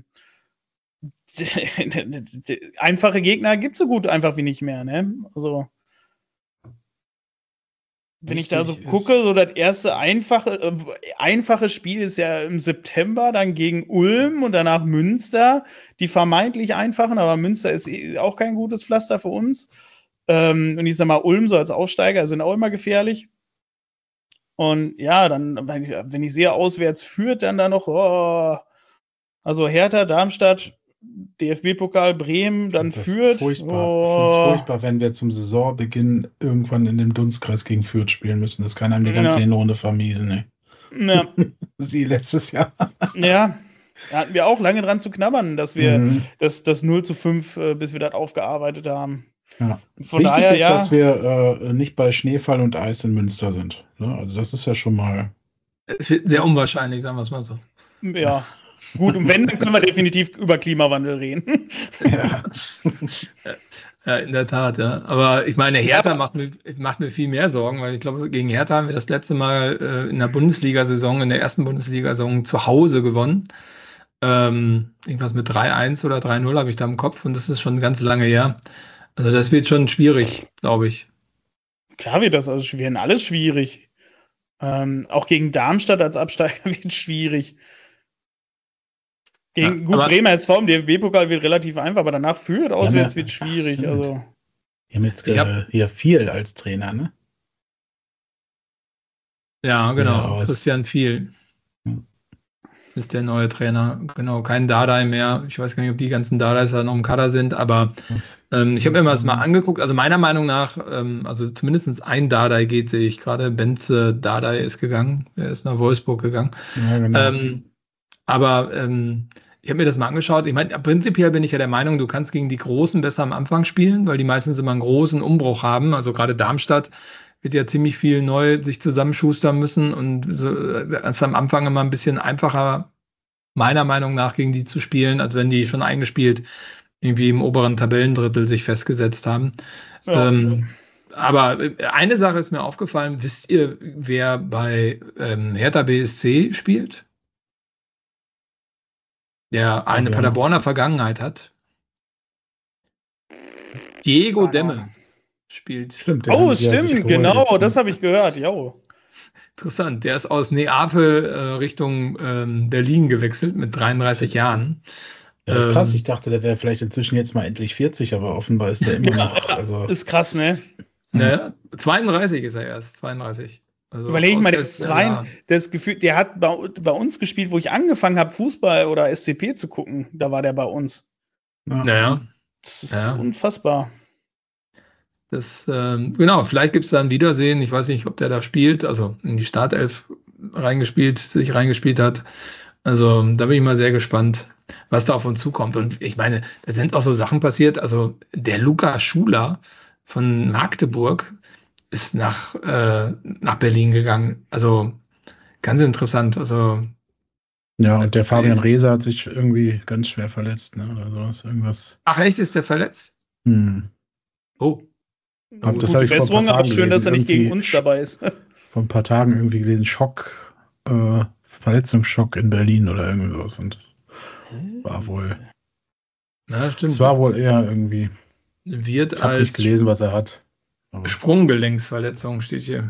einfache Gegner gibt es so gut einfach wie nicht mehr, ne? Also wenn ich da so Wichtig ist- gucke, so das erste einfache, äh, einfache Spiel ist ja im September, dann gegen Ulm und danach Münster. Die vermeintlich einfachen, aber Münster ist eh auch kein gutes Pflaster für uns. Ähm, und ich sag mal, Ulm so als Aufsteiger sind auch immer gefährlich. Und ja, dann, wenn ich, wenn ich sehe, auswärts führt, dann da noch, oh, also Hertha, Darmstadt, D F B-Pokal Bremen, dann Das ist Fürth. Furchtbar. Oh. Ich finde es furchtbar, wenn wir zum Saisonbeginn irgendwann in dem Dunstkreis gegen Fürth spielen müssen. Das kann einem die ganze Ja. Hinrunde vermiesen. Ey. Ja. Sie letztes Jahr. Ja, da hatten wir auch lange dran zu knabbern, dass wir Mhm. das, das null zu fünf, äh, bis wir das aufgearbeitet haben. Ja. Von Wichtig daher, ist, ja. dass wir äh, nicht bei Schneefall und Eis in Münster sind. Ne? Also das ist ja schon mal. Sehr unwahrscheinlich, sagen wir es mal so. Ja, gut, und wenn, dann können wir definitiv über Klimawandel reden. Ja. Ja, in der Tat, ja. Aber ich meine, Hertha macht mir, macht mir viel mehr Sorgen, weil ich glaube, gegen Hertha haben wir das letzte Mal äh, in der Bundesliga-Saison, in der ersten Bundesliga-Saison zu Hause gewonnen. Ähm, irgendwas mit drei eins oder drei null habe ich da im Kopf und das ist schon ganz lange her. Also das wird schon schwierig, glaube ich. Klar wird das, also wir werden alles schwierig. Ähm, auch gegen Darmstadt als Absteiger wird schwierig. Gegen Ja, gut, aber- Bremer S V im D F B-Pokal wird relativ einfach, aber danach Fürth auswärts Ja, wird schwierig. stimmt. Also. Wir haben jetzt Ich äh, hab- hier viel als Trainer, ne? Ja, Ja, genau. aus- Christian Viel Hm. ist der neue Trainer. Genau, kein Dardai mehr. Ich weiß gar nicht, ob die ganzen Dardais da noch im Kader sind, aber ähm, ich habe mir das mal angeguckt. Also meiner Meinung nach, ähm, also zumindest ein Dardai geht, sehe ich gerade. Benze Dardai ist gegangen. Er ist nach Wolfsburg gegangen. Ja, genau. Ähm, aber ähm, ich habe mir das mal angeschaut. Ich meine, prinzipiell bin ich ja der Meinung, du kannst gegen die Großen besser am Anfang spielen, weil die meistens immer einen großen Umbruch haben. Also gerade Darmstadt wird ja ziemlich viel neu sich zusammenschustern müssen und so äh, ist am Anfang immer ein bisschen einfacher, meiner Meinung nach, gegen die zu spielen, als wenn die schon eingespielt irgendwie im oberen Tabellendrittel sich festgesetzt haben. Ja. Ähm, aber eine Sache ist mir aufgefallen. Wisst ihr, wer bei ähm, Hertha B S C spielt? Der eine Ja. Paderborner Vergangenheit hat. Diego Keine Demme Ahnung. spielt. Stimmt. den haben Oh, die ja sich stimmt, geholt genau, jetzt, ne? das habe ich gehört, jo. Interessant. Der ist aus Neapel äh, Richtung ähm, Berlin gewechselt mit dreiunddreißig Jahren. Ja, ist krass. Ähm, Ich dachte, der wäre vielleicht inzwischen jetzt mal endlich vierzig, aber offenbar ist der immer noch. Also, Ist krass, ne? Ne, zweiunddreißig ist er erst, zweiunddreißig. Also Überleg aus mal, der der, zwei, Stella. das Gefühl, der hat bei, bei uns gespielt, wo ich angefangen habe, Fußball oder S C P zu gucken. Da war der bei uns. ja. Naja, Das ist Ja. unfassbar. das, ähm, genau, vielleicht gibt es da ein Wiedersehen. Ich weiß nicht, ob der da spielt, also in die Startelf reingespielt, sich reingespielt hat. Also da bin ich mal sehr gespannt, was da auf uns zukommt. Und ich meine, da sind auch so Sachen passiert. Also der Luca Schuler von Magdeburg ist nach, äh, nach Berlin gegangen. Also ganz interessant. Also Ja, und der Fabian Reese hat sich irgendwie ganz schwer verletzt, ne? Oder sowas. Irgendwas. ach echt, ist der verletzt? Hm. Oh, Aber das Gute habe ich vor ein Besserung, paar aber Tagen schön, dass er gelesen. nicht gegen Irgendwie uns dabei ist. Vor ein paar Tagen irgendwie gelesen, Schock, äh, Verletzungsschock in Berlin oder irgendwie sowas. Und war wohl, na stimmt. es war wohl eher irgendwie, Wird ich habe nicht als gelesen, was er hat. Aber Sprunggelenksverletzung steht hier.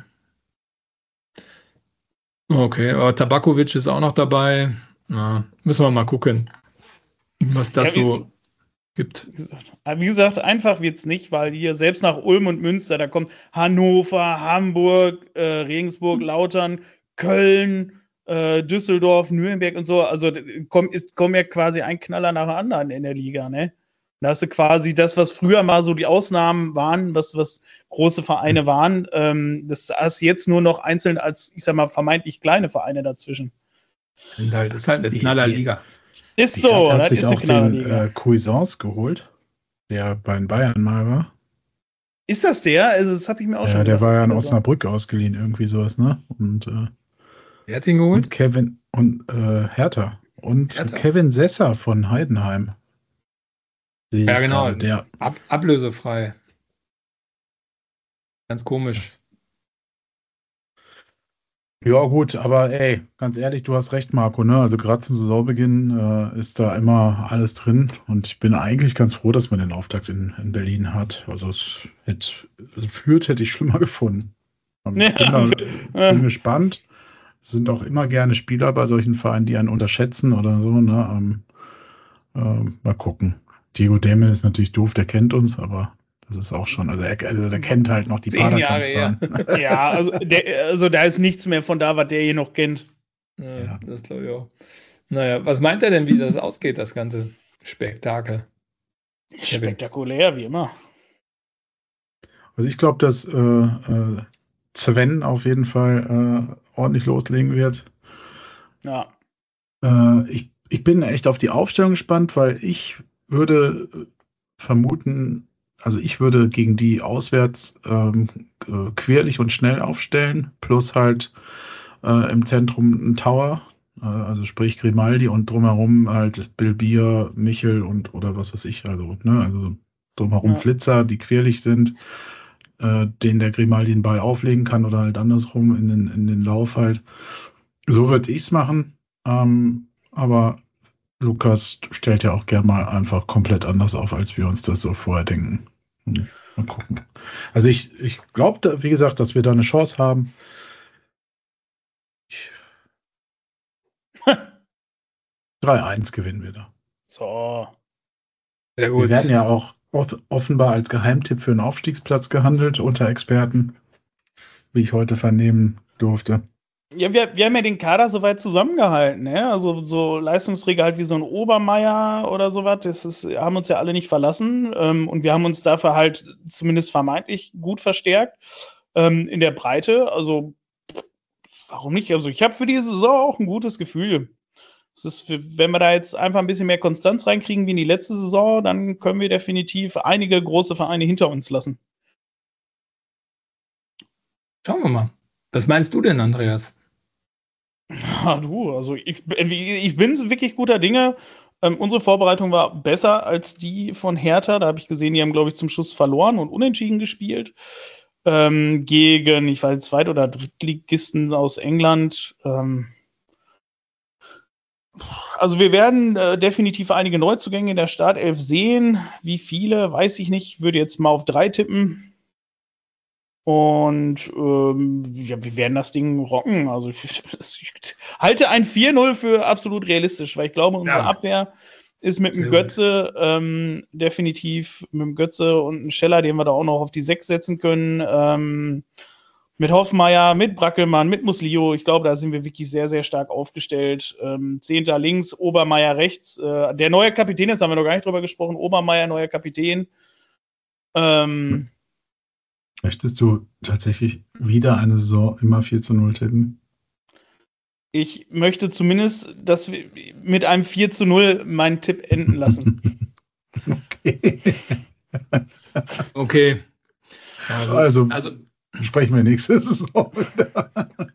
Okay, aber Tabakovic ist auch noch dabei. Na, müssen wir mal gucken, was das Ja, wie- so gibt. Wie gesagt, aber wie gesagt, einfach wird's nicht, weil hier selbst nach Ulm und Münster, da kommt Hannover, Hamburg, äh, Regensburg, Lautern, Köln, äh, Düsseldorf, Nürnberg und so. Also d- komm, ist, kommen ja quasi ein Knaller nach dem anderen in der Liga, ne? Da hast du quasi das, was früher mal so die Ausnahmen waren, was, was große Vereine waren, ähm, das hast du jetzt nur noch einzeln als, ich sag mal, vermeintlich kleine Vereine dazwischen. Und halt, das ist halt eine Die- Knallerliga. Ist die so, Hertha hat das sich ist auch eine den Knallerliga. äh, Cuisance geholt, der bei den Bayern mal war. Ist das der? Also, das habe ich mir auch schon Ja, der gedacht. war ja in Also. Osnabrück ausgeliehen, irgendwie sowas, ne? Und, äh, Wer hat ihn geholt? und Kevin und äh, Hertha. Und Hertha. Kevin Sesser von Heidenheim. Lese Ja, ich genau. gerade, Der, Ab, ablösefrei. Ganz komisch. ja, gut, aber ey, ganz ehrlich, du hast recht, Marco, ne? Also gerade zum Saisonbeginn äh, ist da immer alles drin und ich bin eigentlich ganz froh, dass man den Auftakt in, in Berlin hat. Also es hätte, also Fürth hätte ich schlimmer gefunden. Und ich bin, da, Ja. bin gespannt. Es sind auch immer gerne Spieler bei solchen Vereinen, die einen unterschätzen oder so, ne? Ähm, ähm, mal gucken. Diego Demme ist natürlich doof, der kennt uns, aber das ist auch schon, also, er, also der kennt halt noch die Zehn Jahre her. Paderkampfbahn. Ja, also, der, also da ist nichts mehr von da, was der hier noch kennt. Ja, Ja. das glaube ich auch. Naja, was meint er denn, wie das ausgeht, das Ganze? Spektakel. Spektakulär, wie immer. Also ich glaube, dass äh, äh, Sven auf jeden Fall äh, ordentlich loslegen wird. Ja. Äh, ich, ich bin echt auf die Aufstellung gespannt, weil ich würde vermuten, also ich würde gegen die auswärts ähm, äh, quirlig und schnell aufstellen, plus halt äh, im Zentrum ein Tower, äh, also sprich Grimaldi und drumherum halt Bilbia, Michel und oder was weiß ich, also, ne, also drumherum Ja. Flitzer, die quirlig sind, äh, denen der Grimaldi den Ball auflegen kann oder halt andersrum in den, in den Lauf halt. So würde ich es machen, ähm, aber Lukas stellt ja auch gern mal einfach komplett anders auf, als wir uns das so vorher denken. Hm, mal gucken. Also ich, ich glaube, wie gesagt, dass wir da eine Chance haben. drei eins gewinnen wir da. So. Sehr gut. Wir werden ja auch off offenbar als Geheimtipp für einen Aufstiegsplatz gehandelt unter Experten, wie ich heute vernehmen durfte. Ja, wir, wir haben ja den Kader soweit zusammengehalten, ne? Also so Leistungsträger halt wie so ein Obermeier oder sowas, das ist, haben uns ja alle nicht verlassen. Ähm, und wir haben uns dafür halt zumindest vermeintlich gut verstärkt ähm, in der Breite. Also warum nicht? Also ich habe für die Saison auch ein gutes Gefühl. Es ist, wenn wir da jetzt einfach ein bisschen mehr Konstanz reinkriegen wie in die letzte Saison, dann können wir definitiv einige große Vereine hinter uns lassen. Schauen wir mal. Was meinst du denn, Andreas? Ja, du, also ich, ich bin wirklich guter Dinge. Ähm, unsere Vorbereitung war besser als die von Hertha. Da habe ich gesehen, die haben, glaube ich, zum Schluss verloren und unentschieden gespielt. Ähm, gegen, ich weiß, Zweit- oder Drittligisten aus England. Ähm, also wir werden äh, definitiv einige Neuzugänge in der Startelf sehen. Wie viele, weiß ich nicht. Ich würde jetzt mal auf drei tippen. Und ähm, ja, wir werden das Ding rocken. Also ich, ich halte ein vier null für absolut realistisch, weil ich glaube, unsere Ja. Abwehr ist mit dem Sehr Götze ähm, definitiv mit dem Götze und einem Scheller, den wir da auch noch auf die sechs setzen können. Ähm, mit Hoffmeier, mit Brackelmann, mit Muslio. Ich glaube, da sind wir wirklich sehr, sehr stark aufgestellt. Ähm, Zehnter links, Obermeier rechts. Äh, der neue Kapitän, jetzt haben wir noch gar nicht drüber gesprochen. Obermeier, neuer Kapitän. Ähm, Möchtest du tatsächlich wieder eine Saison immer vier zu null tippen? Ich möchte zumindest, dass wir mit einem vier zu null meinen Tipp enden lassen. Okay. Okay. Ja, gut. Also, Also, sprechen wir nächste Saison wieder.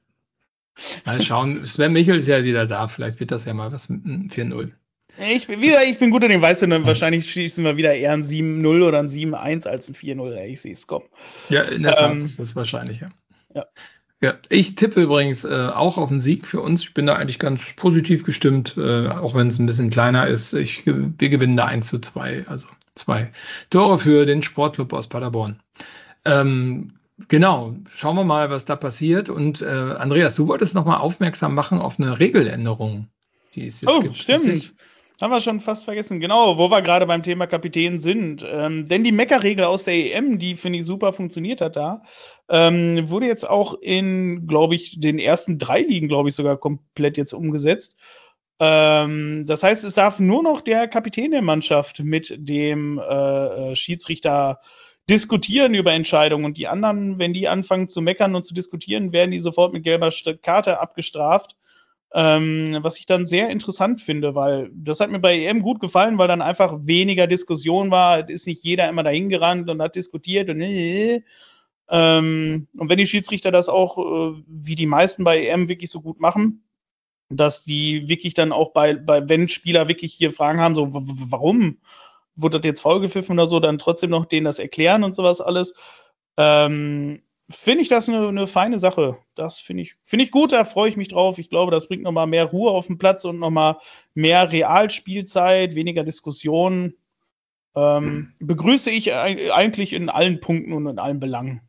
mal schauen. Sven Michel ist ja wieder da. Vielleicht wird das ja mal was mit einem vier null. Ich, wieder, ich bin gut in dem Weißt du, dann wahrscheinlich schießen wir wieder eher ein sieben null oder ein sieben eins als ein vier null. Ich sehe es kommen. Ja, in der Tat Ähm, ist das wahrscheinlich, ja. Ja. Ja, ich tippe übrigens äh, auch auf einen Sieg für uns. Ich bin da eigentlich ganz positiv gestimmt, äh, auch wenn es ein bisschen kleiner ist. Ich, wir gewinnen da eins zu zwei, also zwei Tore für den Sportclub aus Paderborn. Ähm, genau, schauen wir mal, was da passiert. Und äh, Andreas, du wolltest noch mal aufmerksam machen auf eine Regeländerung, die es jetzt Oh, gibt. stimmt. Richtig? Haben wir schon fast vergessen. Genau, wo wir gerade beim Thema Kapitän sind. Ähm, denn die Meckerregel aus der E M, die, finde ich, super funktioniert hat da, ähm, wurde jetzt auch in, glaube ich, den ersten drei Ligen, glaube ich, sogar komplett jetzt umgesetzt. Ähm, das heißt, es darf nur noch der Kapitän der Mannschaft mit dem äh, Schiedsrichter diskutieren über Entscheidungen. Und die anderen, wenn die anfangen zu meckern und zu diskutieren, werden die sofort mit gelber Karte abgestraft. Ähm, was ich dann sehr interessant finde, weil das hat mir bei E M gut gefallen, weil dann einfach weniger Diskussion war. Es ist nicht jeder immer dahin gerannt und hat diskutiert und äh, ähm, und wenn die Schiedsrichter das auch, äh, wie die meisten bei E M, wirklich so gut machen, dass die wirklich dann auch bei, bei wenn Spieler wirklich hier Fragen haben, so warum wurde das jetzt faul gepfiffen oder so, dann trotzdem noch denen das erklären und sowas alles. Ähm, Finde ich das eine, eine feine Sache. Das finde ich, finde ich gut, da freue ich mich drauf. Ich glaube, das bringt nochmal mehr Ruhe auf den Platz und nochmal mehr Realspielzeit, weniger Diskussionen. Ähm, begrüße ich eigentlich in allen Punkten und in allen Belangen.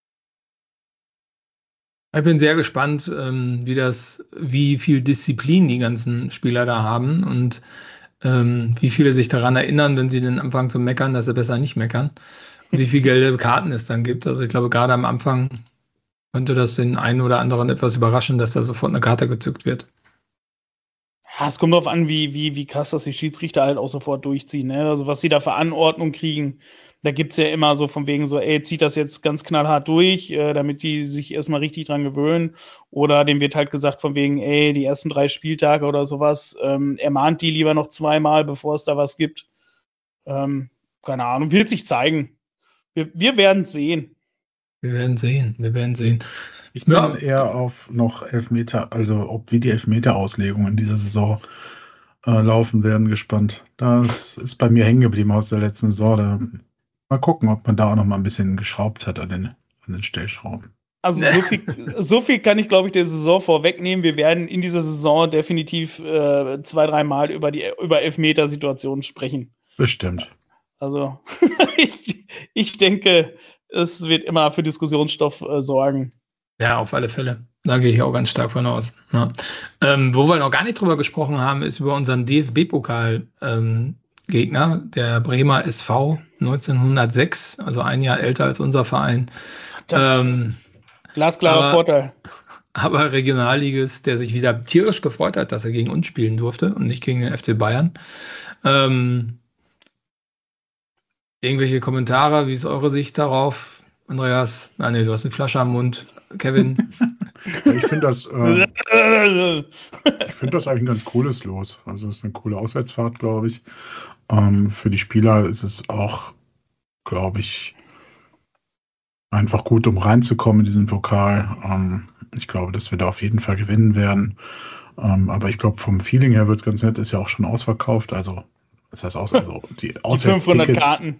Ich bin sehr gespannt, ähm, wie das, wie viel Disziplin die ganzen Spieler da haben und ähm, wie viele sich daran erinnern, wenn sie dann anfangen zu meckern, dass sie besser nicht meckern. Und wie viele gelbe Karten es dann gibt. Also ich glaube, gerade am Anfang könnte das den einen oder anderen etwas überraschen, dass da sofort eine Karte gezückt wird. Ja, es kommt darauf an, wie, wie, wie krass das die Schiedsrichter halt auch sofort durchziehen. Ne? Also was sie da für Anordnung kriegen. Da gibt es ja immer so von wegen so, ey, zieht das jetzt ganz knallhart durch, äh, damit die sich erstmal richtig dran gewöhnen. Oder dem wird halt gesagt von wegen, ey, die ersten drei Spieltage oder sowas, ähm, ermahnt die lieber noch zweimal, bevor es da was gibt. Ähm, keine Ahnung, wird sich zeigen. Wir, wir werden es sehen. Wir werden sehen, wir werden sehen. Ich bin Ja. eher auf noch Elfmeter, also ob wie die Elfmeter-Auslegungen in dieser Saison äh, laufen werden, gespannt. Das ist bei mir hängen geblieben aus der letzten Saison. Da, mal gucken, ob man da auch noch mal ein bisschen geschraubt hat an den, an den Stellschrauben. Also so viel, so viel kann ich, glaube ich, der Saison vorwegnehmen. Wir werden in dieser Saison definitiv äh, zwei, dreimal über die über Elfmeter-Situationen sprechen. Bestimmt. Also ich, ich denke, es wird immer für Diskussionsstoff äh, sorgen. Ja, auf alle Fälle. Da gehe ich auch ganz stark von aus. Ja. Ähm, wo wir noch gar nicht drüber gesprochen haben, ist über unseren D F B-Pokal. Ähm, Gegner, der Bremer S V neunzehnhundertsechs, also ein Jahr älter als unser Verein. Ähm, Glasklarer aber, Vorteil. Aber Regionalligist, der sich wieder tierisch gefreut hat, dass er gegen uns spielen durfte und nicht gegen den F C Bayern. Ähm, irgendwelche Kommentare, wie ist eure Sicht darauf? Andreas? Ah, nee, du hast eine Flasche am Mund. Kevin? Ja, ich finde das, äh, ich finde das eigentlich ein ganz cooles Los. Also es ist eine coole Auswärtsfahrt, glaube ich. Ähm, für die Spieler ist es auch, glaube ich, einfach gut, um reinzukommen in diesen Pokal. Ähm, ich glaube, dass wir da auf jeden Fall gewinnen werden. Ähm, aber ich glaube, vom Feeling her wird es ganz nett. Ist ja auch schon ausverkauft. Also, das heißt, aus, also die, die fünfhundert Karten.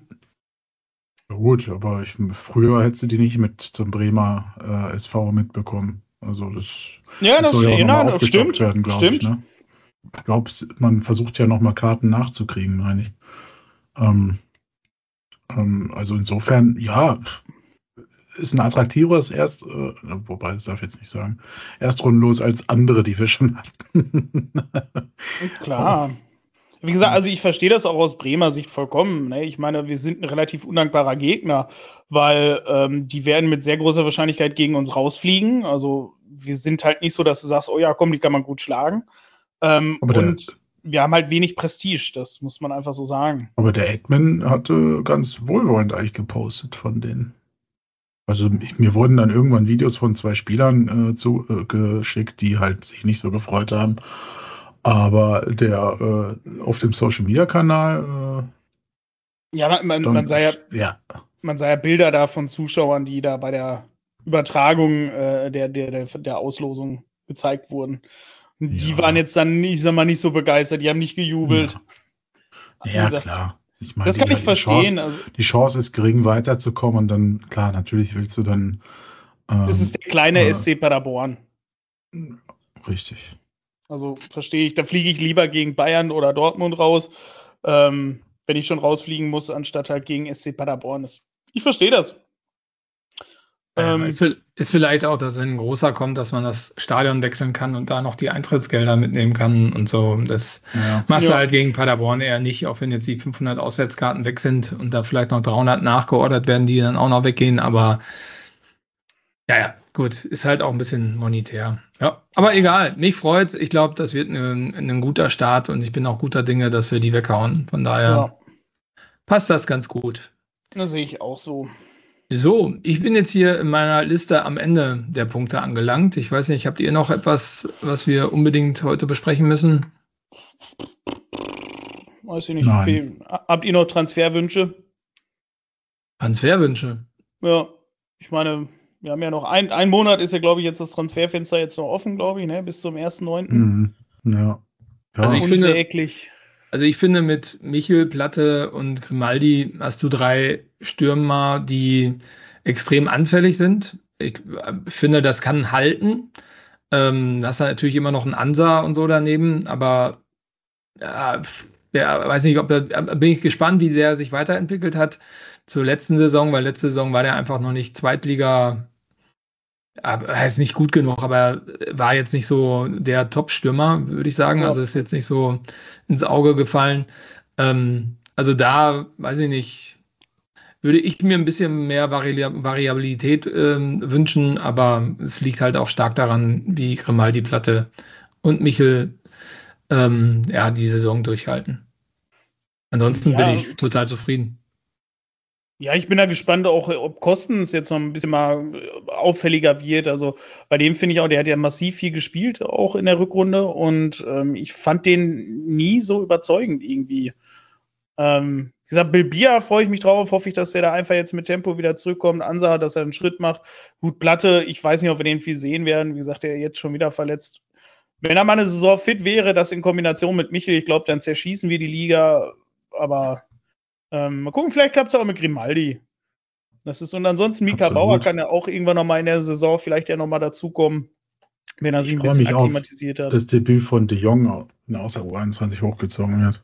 Gut, aber ich, früher hättest du die nicht mit zum Bremer äh, S V mitbekommen. Also das, ja, das, das soll ja auch ja, nochmal das aufgestockt stimmt. werden, glaube ich. Ne? Ich glaube, man versucht ja nochmal Karten nachzukriegen, meine ich. Ähm, ähm, also insofern, ja, ist ein attraktiveres Erst, äh, wobei, das darf ich jetzt nicht sagen, Erstrundenlos als andere, die wir schon hatten. Klar. Wie gesagt, also ich verstehe das auch aus Bremer Sicht vollkommen. Ne? Ich meine, wir sind ein relativ undankbarer Gegner, weil ähm, die werden mit sehr großer Wahrscheinlichkeit gegen uns rausfliegen. Also wir sind halt nicht so, dass du sagst, oh ja, komm, die kann man gut schlagen. Ähm, aber der, und wir haben halt wenig Prestige, das muss man einfach so sagen. Aber der Edman hatte ganz wohlwollend eigentlich gepostet von denen. Also ich, mir wurden dann irgendwann Videos von zwei Spielern äh, zu, äh, geschickt, die halt sich nicht so gefreut haben. Aber der äh, auf dem Social-Media-Kanal äh, ja, man, man, man, sah ja, ja. man sah ja Bilder da von Zuschauern, die da bei der Übertragung äh, der, der, der, der Auslosung gezeigt wurden. Und die ja. waren jetzt dann, ich sag mal, nicht so begeistert, die haben nicht gejubelt. Ja, ja gesagt, klar. Ich meine, das kann die, ich die verstehen. Chance, also, die Chance ist gering, weiterzukommen und dann, klar, natürlich willst du dann. Ähm, das ist der kleine äh, S C Paderborn. Richtig. Also verstehe ich, da fliege ich lieber gegen Bayern oder Dortmund raus, ähm, wenn ich schon rausfliegen muss, anstatt halt gegen S C Paderborn. Ich verstehe das. Ja, ähm, ist, ist vielleicht auch, dass wenn ein großer kommt, dass man das Stadion wechseln kann und da noch die Eintrittsgelder mitnehmen kann und so. Das ja. machst du ja. halt gegen Paderborn eher nicht, auch wenn jetzt die fünfhundert Auswärtskarten weg sind und da vielleicht noch dreihundert nachgeordert werden, die dann auch noch weggehen. Aber ja, ja, gut, ist halt auch ein bisschen monetär. Ja, aber egal, mich freut's. Ich glaube, das wird ein, ein guter Start und ich bin auch guter Dinge, dass wir die weghauen. Von daher ja. passt das ganz gut. Das sehe ich auch so. So, ich bin jetzt hier in meiner Liste am Ende der Punkte angelangt. Ich weiß nicht, habt ihr noch etwas, was wir unbedingt heute besprechen müssen? Weiß ich nicht. Nein. Habt ihr noch Transferwünsche? Transferwünsche? Ja, ich meine, wir haben ja noch ein, ein Monat ist ja, glaube ich, jetzt das Transferfenster jetzt noch offen, glaube ich, ne? Bis zum ersten neunten Mhm. Ja. ja. Also ich finde, also ich finde, mit Michel, Platte und Grimaldi hast du drei Stürmer, die extrem anfällig sind. Ich finde, das kann halten. Ähm, das ist natürlich immer noch ein Ansa und so daneben, aber ja, ja, weiß nicht, ob da bin ich gespannt, wie sehr er sich weiterentwickelt hat zur letzten Saison, weil letzte Saison war der einfach noch nicht Zweitliga. Er ist nicht gut genug, aber war jetzt nicht so der Top-Stürmer, würde ich sagen. Ja. Also ist jetzt nicht so ins Auge gefallen. Ähm, also da, weiß ich nicht, würde ich mir ein bisschen mehr Vari- Variabilität ähm, wünschen, aber es liegt halt auch stark daran, wie Grimaldi, Platte und Michel ähm, ja, die Saison durchhalten. Ansonsten Ja. bin ich total zufrieden. Ja, ich bin da gespannt, auch ob Kostens jetzt noch ein bisschen mal auffälliger wird. Also bei dem finde ich auch, der hat ja massiv viel gespielt, auch in der Rückrunde. Und ähm, ich fand den nie so überzeugend irgendwie. Ähm, wie gesagt, Bilbia freue ich mich drauf, hoffe ich, dass der da einfach jetzt mit Tempo wieder zurückkommt. Ansa, dass er einen Schritt macht. Gut, Platte, ich weiß nicht, ob wir den viel sehen werden. Wie gesagt, der jetzt schon wieder verletzt. Wenn er mal eine Saison fit wäre, das in Kombination mit Michel, ich glaube, dann zerschießen wir die Liga. Aber ähm, mal gucken, vielleicht klappt es auch mit Grimaldi. Das ist, und ansonsten Mika Absolut. Bauer kann ja auch irgendwann nochmal in der Saison vielleicht ja nochmal dazukommen, wenn er Ich sich ein freue bisschen mich auf akklimatisiert hat. das Debüt von De Jong in außer U einundzwanzig hochgezogen wird.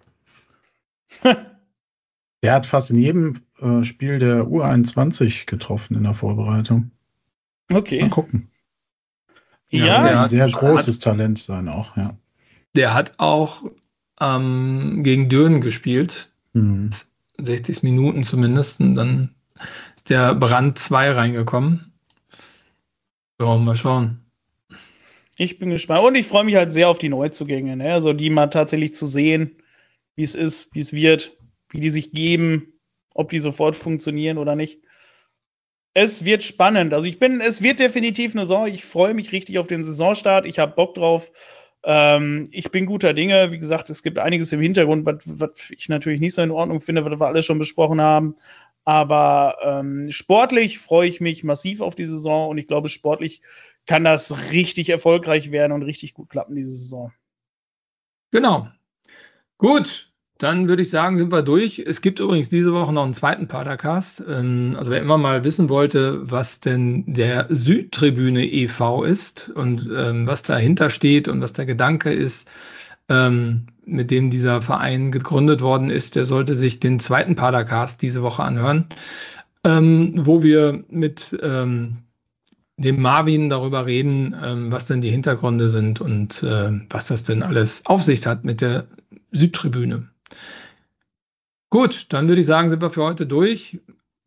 Der hat fast in jedem äh, Spiel der U einundzwanzig getroffen in der Vorbereitung. Okay. Mal gucken. Ja, Ja, der Ein hat- sehr hat- großes Talent sein auch, ja. Der hat auch ähm, gegen Dürren gespielt. Hm. sechzig Minuten zumindest. Und dann ist der Brand zwei reingekommen. Ja, mal schauen. ich bin gespannt. Und ich freue mich halt sehr auf die Neuzugänge, ne? Also die mal tatsächlich zu sehen, wie es ist, wie es wird, wie die sich geben, ob die sofort funktionieren oder nicht. Es wird spannend. Also ich bin, es wird definitiv eine Saison. Ich freue mich richtig auf den Saisonstart. Ich habe Bock drauf. Ähm, ich bin guter Dinge. Wie gesagt, es gibt einiges im Hintergrund, was, was ich natürlich nicht so in Ordnung finde, was wir alles schon besprochen haben. Aber ähm, sportlich freue ich mich massiv auf die Saison und ich glaube, sportlich kann das richtig erfolgreich werden und richtig gut klappen, diese Saison. Genau. Gut, dann würde ich sagen, sind wir durch. Es gibt übrigens diese Woche noch einen zweiten Padercast. Ähm, Also wer immer mal wissen wollte, was denn der Südtribüne e V ist und ähm, was dahinter steht und was der Gedanke ist, ähm, mit dem dieser Verein gegründet worden ist, der sollte sich den zweiten Padercast diese Woche anhören, ähm, wo wir mit ähm, dem Marvin darüber reden, ähm, was denn die Hintergründe sind und äh, was das denn alles auf sich hat mit der Südtribüne. Gut, dann würde ich sagen, sind wir für heute durch.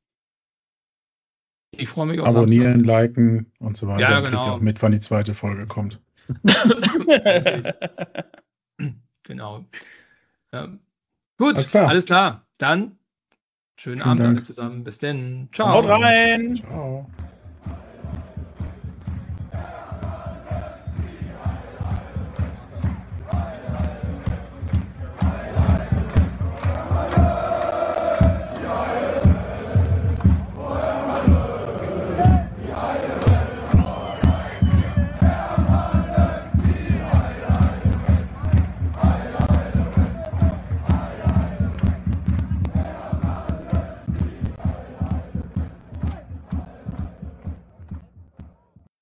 Ich freue mich auf Abonnieren, liken und so weiter. Ja, Dann kriegt genau. ihr auch mit, wann die zweite Folge kommt. Samstag. Genau. Ähm, gut, Alles klar. alles klar. Dann schönen Vielen Abend Dank. alle zusammen. Bis denn. Haut Ciao. rein! Ciao.